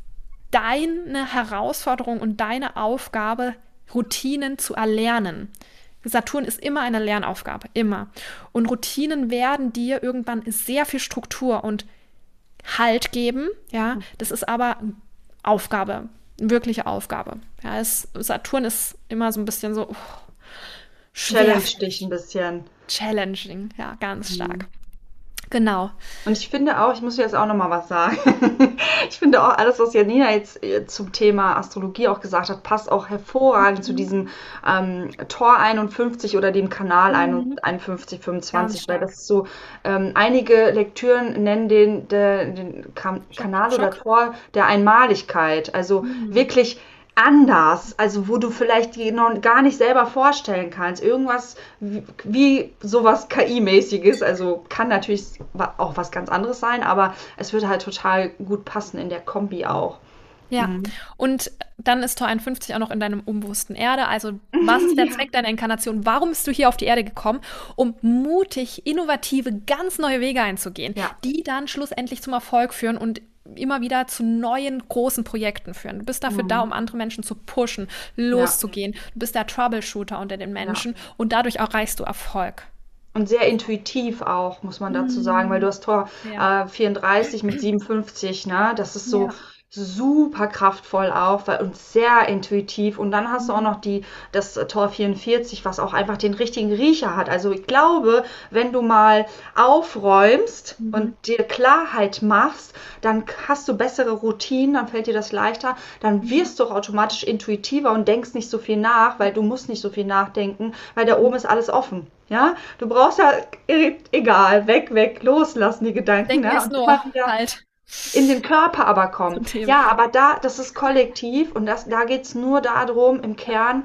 deine Herausforderung und deine Aufgabe, Routinen zu erlernen. Saturn ist immer eine Lernaufgabe, immer. Und Routinen werden dir irgendwann sehr viel Struktur und Halt geben. Ja, das ist aber Aufgabe, wirkliche Aufgabe. Ja, Saturn ist immer so ein bisschen so schwer. Challenge dich ein bisschen. Challenging, ja, ganz stark. Genau. Und ich finde auch, ich muss jetzt auch noch mal was sagen. Ich finde auch, alles, was Janina jetzt zum Thema Astrologie auch gesagt hat, passt auch hervorragend zu diesem Tor 51 oder dem Kanal 51, 25, weil das ist so, einige Lektüren nennen den Kanal oder Tor der Einmaligkeit. Also wirklich anders, also wo du vielleicht noch gar nicht selber vorstellen kannst. Irgendwas wie sowas KI-mäßiges, also kann natürlich auch was ganz anderes sein, aber es würde halt total gut passen in der Kombi auch. Ja, und dann ist Tor 51 auch noch in deinem unbewussten Erde. Also was ist der Zweck deiner Inkarnation? Warum bist du hier auf die Erde gekommen? Um mutig, innovative, ganz neue Wege einzugehen, die dann schlussendlich zum Erfolg führen und immer wieder zu neuen, großen Projekten führen. Du bist dafür da, um andere Menschen zu pushen, loszugehen. Du bist der Troubleshooter unter den Menschen und dadurch erreichst du Erfolg. Und sehr intuitiv auch, muss man dazu sagen, weil du hast Tor 34 mit 57, ne? Das ist so super kraftvoll auch und sehr intuitiv. Und dann hast du auch noch das Tor 44, was auch einfach den richtigen Riecher hat. Also ich glaube, wenn du mal aufräumst und dir Klarheit machst, dann hast du bessere Routinen, dann fällt dir das leichter, dann wirst du auch automatisch intuitiver und denkst nicht so viel nach, weil du musst nicht so viel nachdenken, weil da oben ist alles offen. Ja, du brauchst ja, egal, weg, loslassen die Gedanken. Denken ist nur halt in den Körper aber kommt. Ja, aber das ist kollektiv und da geht es nur darum, im Kern,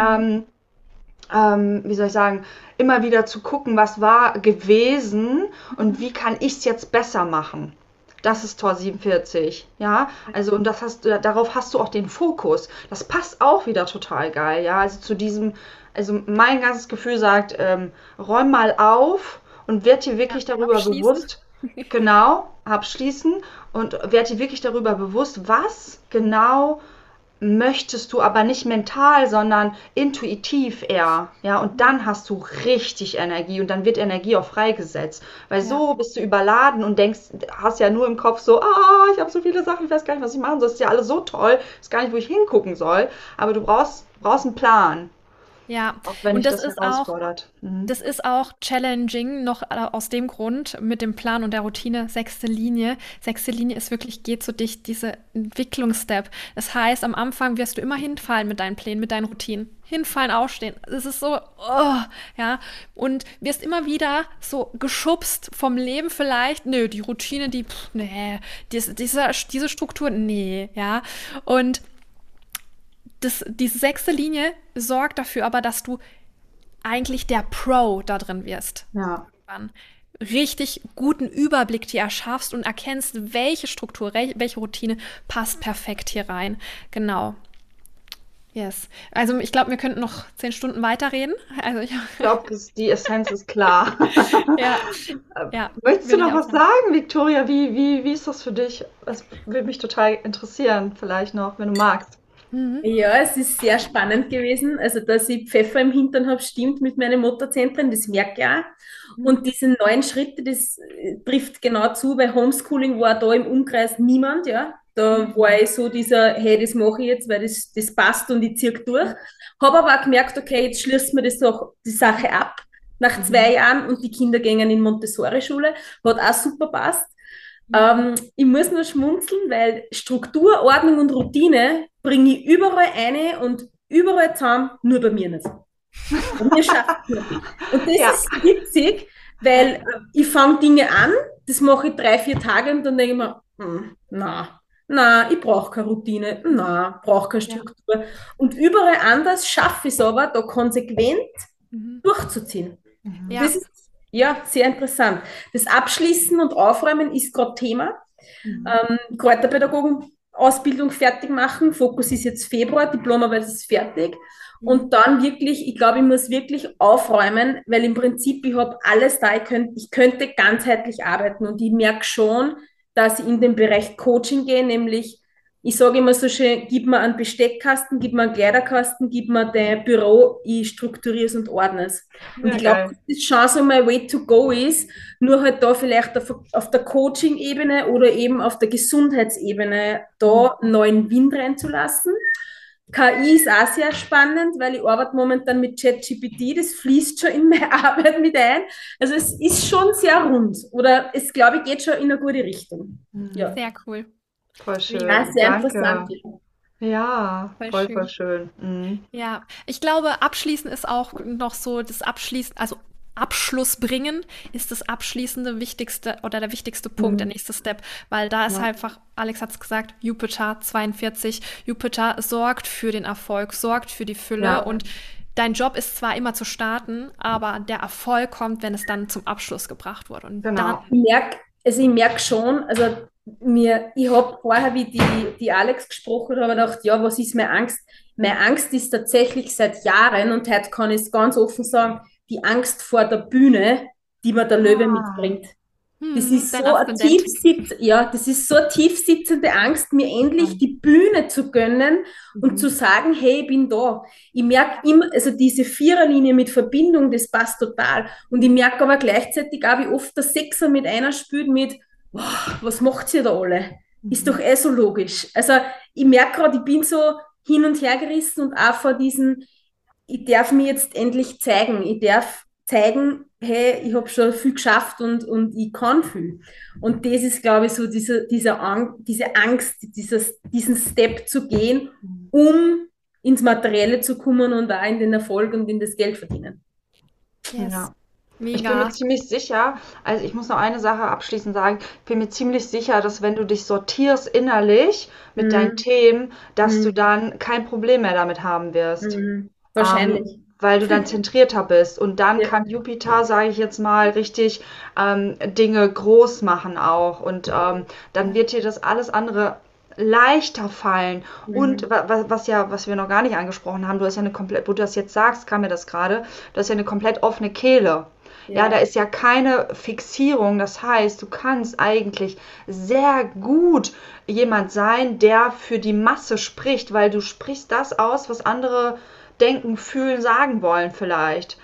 wie soll ich sagen, immer wieder zu gucken, was war gewesen und wie kann ich es jetzt besser machen. Das ist Tor 47, ja, also und darauf hast du auch den Fokus. Das passt auch wieder total geil, ja, also zu diesem, also mein ganzes Gefühl sagt, räum mal auf und werd dir wirklich darüber bewusst, genau, abschließen und werd dir wirklich darüber bewusst, was genau möchtest du, aber nicht mental, sondern intuitiv eher, ja, und dann hast du richtig Energie und dann wird Energie auch freigesetzt, weil so bist du überladen und hast ja nur im Kopf so, ich habe so viele Sachen, ich weiß gar nicht, was ich machen soll, das ist ja alles so toll, ich weiß gar nicht, wo ich hingucken soll, aber du brauchst einen Plan. Ja, auch wenn und dich das herausfordert. Das ist auch challenging, noch aus dem Grund mit dem Plan und der Routine, sechste Linie. Sechste Linie ist wirklich, geht so dich, diese Entwicklungsstep. Das heißt, am Anfang wirst du immer hinfallen mit deinen Plänen, mit deinen Routinen. Hinfallen, aufstehen. Es ist so, ja. Und wirst immer wieder so geschubst vom Leben vielleicht. Nö, die Routine, diese Struktur, nee, ja. Und diese sechste Linie sorgt dafür aber, dass du eigentlich der Pro da drin wirst. Ja. Richtig guten Überblick dir erschaffst und erkennst, welche Struktur, welche Routine passt perfekt hier rein. Genau. Yes. Also ich glaube, wir könnten noch 10 Stunden weiterreden. Also ich glaube, die Essenz ist klar. Ja. Möchtest du noch was sagen, Victoria? Wie ist das für dich? Das würde mich total interessieren, vielleicht noch, wenn du magst. Ja, es ist sehr spannend gewesen. Also, dass ich Pfeffer im Hintern habe, stimmt mit meinen Motorzentren, das merke ich auch. Und diese neuen Schritte, das trifft genau zu, weil Homeschooling war da im Umkreis niemand, ja. Da war ich so dieser, hey, das mache ich jetzt, weil das passt und ich ziehe durch. Habe aber auch gemerkt, okay, jetzt schließen wir die Sache ab nach 2 Jahren und die Kinder gehen in Montessori-Schule. Hat auch super passt. Ich muss nur schmunzeln, weil Struktur, Ordnung und Routine bringe ich überall eine und überall zusammen, nur bei mir nicht. Und mir schafft es nicht. Und das ist witzig, weil ich fange Dinge an, das mache ich 3, 4 Tage und dann denke ich mir, na, ich brauche keine Routine, na, brauche keine Struktur. Und überall anders schaffe ich es aber, da konsequent durchzuziehen. Ja. Das ist sehr interessant. Das Abschließen und Aufräumen ist gerade Thema. Kräuterpädagogen-Ausbildung fertig machen. Fokus ist jetzt Februar, Diplomarbeit ist fertig. Und dann wirklich, ich glaube, ich muss wirklich aufräumen, weil im Prinzip, ich habe alles da, ich könnte ganzheitlich arbeiten und ich merke schon, dass ich in den Bereich Coaching gehe, nämlich, ich sage immer so schön, gib mir einen Besteckkasten, gib mir einen Kleiderkasten, gib mir dein Büro, ich strukturiere es und ordne es. Und ich glaube, dass das schon so mein Way to go ist, nur halt da vielleicht auf der Coaching-Ebene oder eben auf der Gesundheitsebene da neuen Wind reinzulassen. KI ist auch sehr spannend, weil ich arbeite momentan mit ChatGPT, das fließt schon in meine Arbeit mit ein. Also es ist schon sehr rund oder es, glaube ich, geht schon in eine gute Richtung. Ja. Sehr cool. Voll schön. Ja, sehr Danke. interessant. Ja, Voll voll schön. Mhm. Ja, ich glaube, abschließen ist auch noch so das Abschließen, also Abschluss bringen ist das abschließende wichtigste oder der wichtigste Punkt, der nächste Step, weil da ist einfach, Alex hat es gesagt, Jupiter 42, Jupiter sorgt für den Erfolg, sorgt für die Fülle und dein Job ist zwar immer zu starten, aber der Erfolg kommt, wenn es dann zum Abschluss gebracht wurde. Und dann, ich merke schon, also ich habe vorher, wie die Alex gesprochen habe, gedacht, ja, was ist meine Angst? Meine Angst ist tatsächlich seit Jahren, und heute kann ich es ganz offen sagen, die Angst vor der Bühne, die mir der Löwe mitbringt. Das ist so eine das ist so eine tiefsitzende Angst, mir endlich die Bühne zu gönnen und zu sagen, hey, ich bin da. Ich merke immer, also diese Viererlinie mit Verbindung, das passt total. Und ich merke aber gleichzeitig auch, wie oft der Sechser mit einer spielt mit, was macht ihr da alle? Ist doch so logisch. Also ich merke gerade, ich bin so hin und her gerissen und auch vor diesen, ich darf mir jetzt endlich zeigen. Ich darf zeigen, hey, ich habe schon viel geschafft und ich kann viel. Und das ist, glaube ich, so diese Angst, diesen Step zu gehen, um ins Materielle zu kommen und auch in den Erfolg und in das Geld verdienen. yes. Ja. Mega. Ich bin mir ziemlich sicher, also ich muss noch eine Sache abschließend sagen, ich bin mir ziemlich sicher, dass wenn du dich sortierst innerlich mit deinen Themen, dass du dann kein Problem mehr damit haben wirst. Wahrscheinlich. Weil du dann zentrierter bist. Und dann kann Jupiter, sage ich jetzt mal, richtig Dinge groß machen auch. Und dann wird dir das alles andere leichter fallen. Und was wir noch gar nicht angesprochen haben, du hast ja wo du das jetzt sagst, kam mir das gerade, du hast ja eine komplett offene Kehle. Ja, da ist ja keine Fixierung. Das heißt, du kannst eigentlich sehr gut jemand sein, der für die Masse spricht, weil du sprichst das aus, was andere denken, fühlen, sagen wollen vielleicht.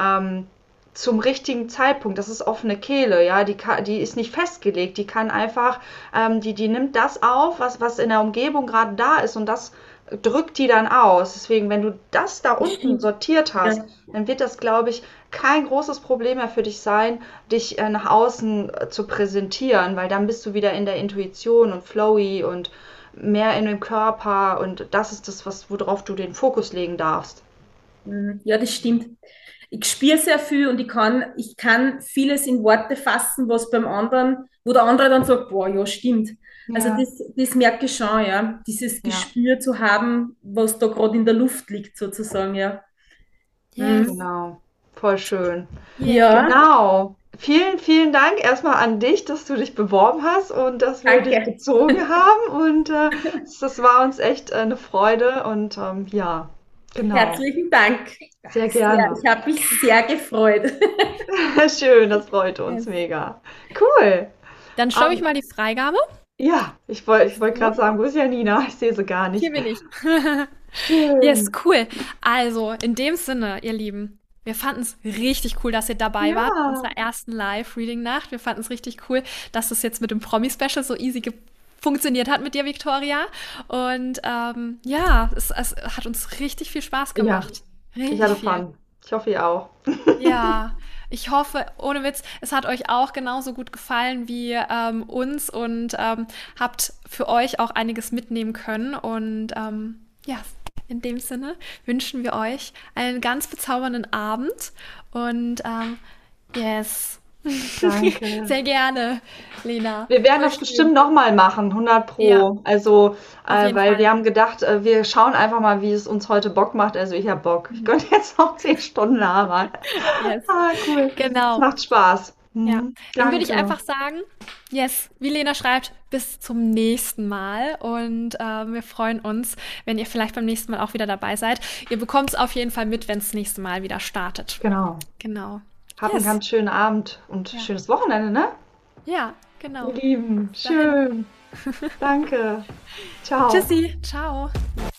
Zum richtigen Zeitpunkt. Das ist offene Kehle, ja, die ist nicht festgelegt. Die kann einfach, die nimmt das auf, was in der Umgebung gerade da ist, und das drückt die dann aus. Deswegen, wenn du das da unten sortiert hast, dann wird das, glaube ich, kein großes Problem mehr für dich sein, dich nach außen zu präsentieren, weil dann bist du wieder in der Intuition und flowy und mehr in dem Körper, und das ist das, worauf du den Fokus legen darfst. Ja, das stimmt. Ich spüre sehr viel und ich kann vieles in Worte fassen, was beim anderen, wo der andere dann sagt, boah, ja, stimmt. Also das merke ich schon, ja. Dieses Gespür zu haben, was da gerade in der Luft liegt, sozusagen, ja. Yes. Genau, voll schön. Ja. Genau. Vielen, vielen Dank erstmal an dich, dass du dich beworben hast und dass wir Danke. dich gezogen haben. Und das war uns echt eine Freude. Und ja, genau. Herzlichen Dank. Sehr gerne. Ich habe mich sehr gefreut. Schön, das freut uns mega. Cool. Dann schaue ich mal die Freigabe. Ja, ich wollte gerade sagen, wo ist Janina? Ich sehe sie gar nicht. Hier bin ich. Schön. Yes, cool. Also, in dem Sinne, ihr Lieben, wir fanden es richtig cool, dass ihr dabei wart bei unserer ersten Live-Reading-Nacht. Wir fanden es richtig cool, dass das jetzt mit dem Promi-Special so easy funktioniert hat mit dir, Victoria. Und ja, es hat uns richtig viel Spaß gemacht. Ich Richtig hatte viel. Fun. Ich hoffe, ihr auch. Ja, ich hoffe, ohne Witz, es hat euch auch genauso gut gefallen wie uns und habt für euch auch einiges mitnehmen können. Und ja, in dem Sinne wünschen wir euch einen ganz bezaubernden Abend und yes. Danke. Sehr gerne, Lena. Wir werden Voll das schön. bestimmt nochmal machen, 100 Pro. Ja, Also, auf jeden weil Fall. wir haben gedacht, wir schauen einfach mal, wie es uns heute Bock macht. Also ich habe Bock. Ich könnte jetzt noch 10 Stunden labern. Yes. Cool. Es Genau. macht Spaß. Ja, dann würde ich Danke. einfach sagen, yes, wie Lena schreibt, bis zum nächsten Mal und wir freuen uns, wenn ihr vielleicht beim nächsten Mal auch wieder dabei seid. Ihr bekommt es auf jeden Fall mit, wenn es das nächste Mal wieder startet. Genau. Genau. Habt einen Yes. ganz schönen Abend und Ja. schönes Wochenende, ne? Ja, genau. Ihr Lieben, schön. Danke. Ciao. Tschüssi, ciao.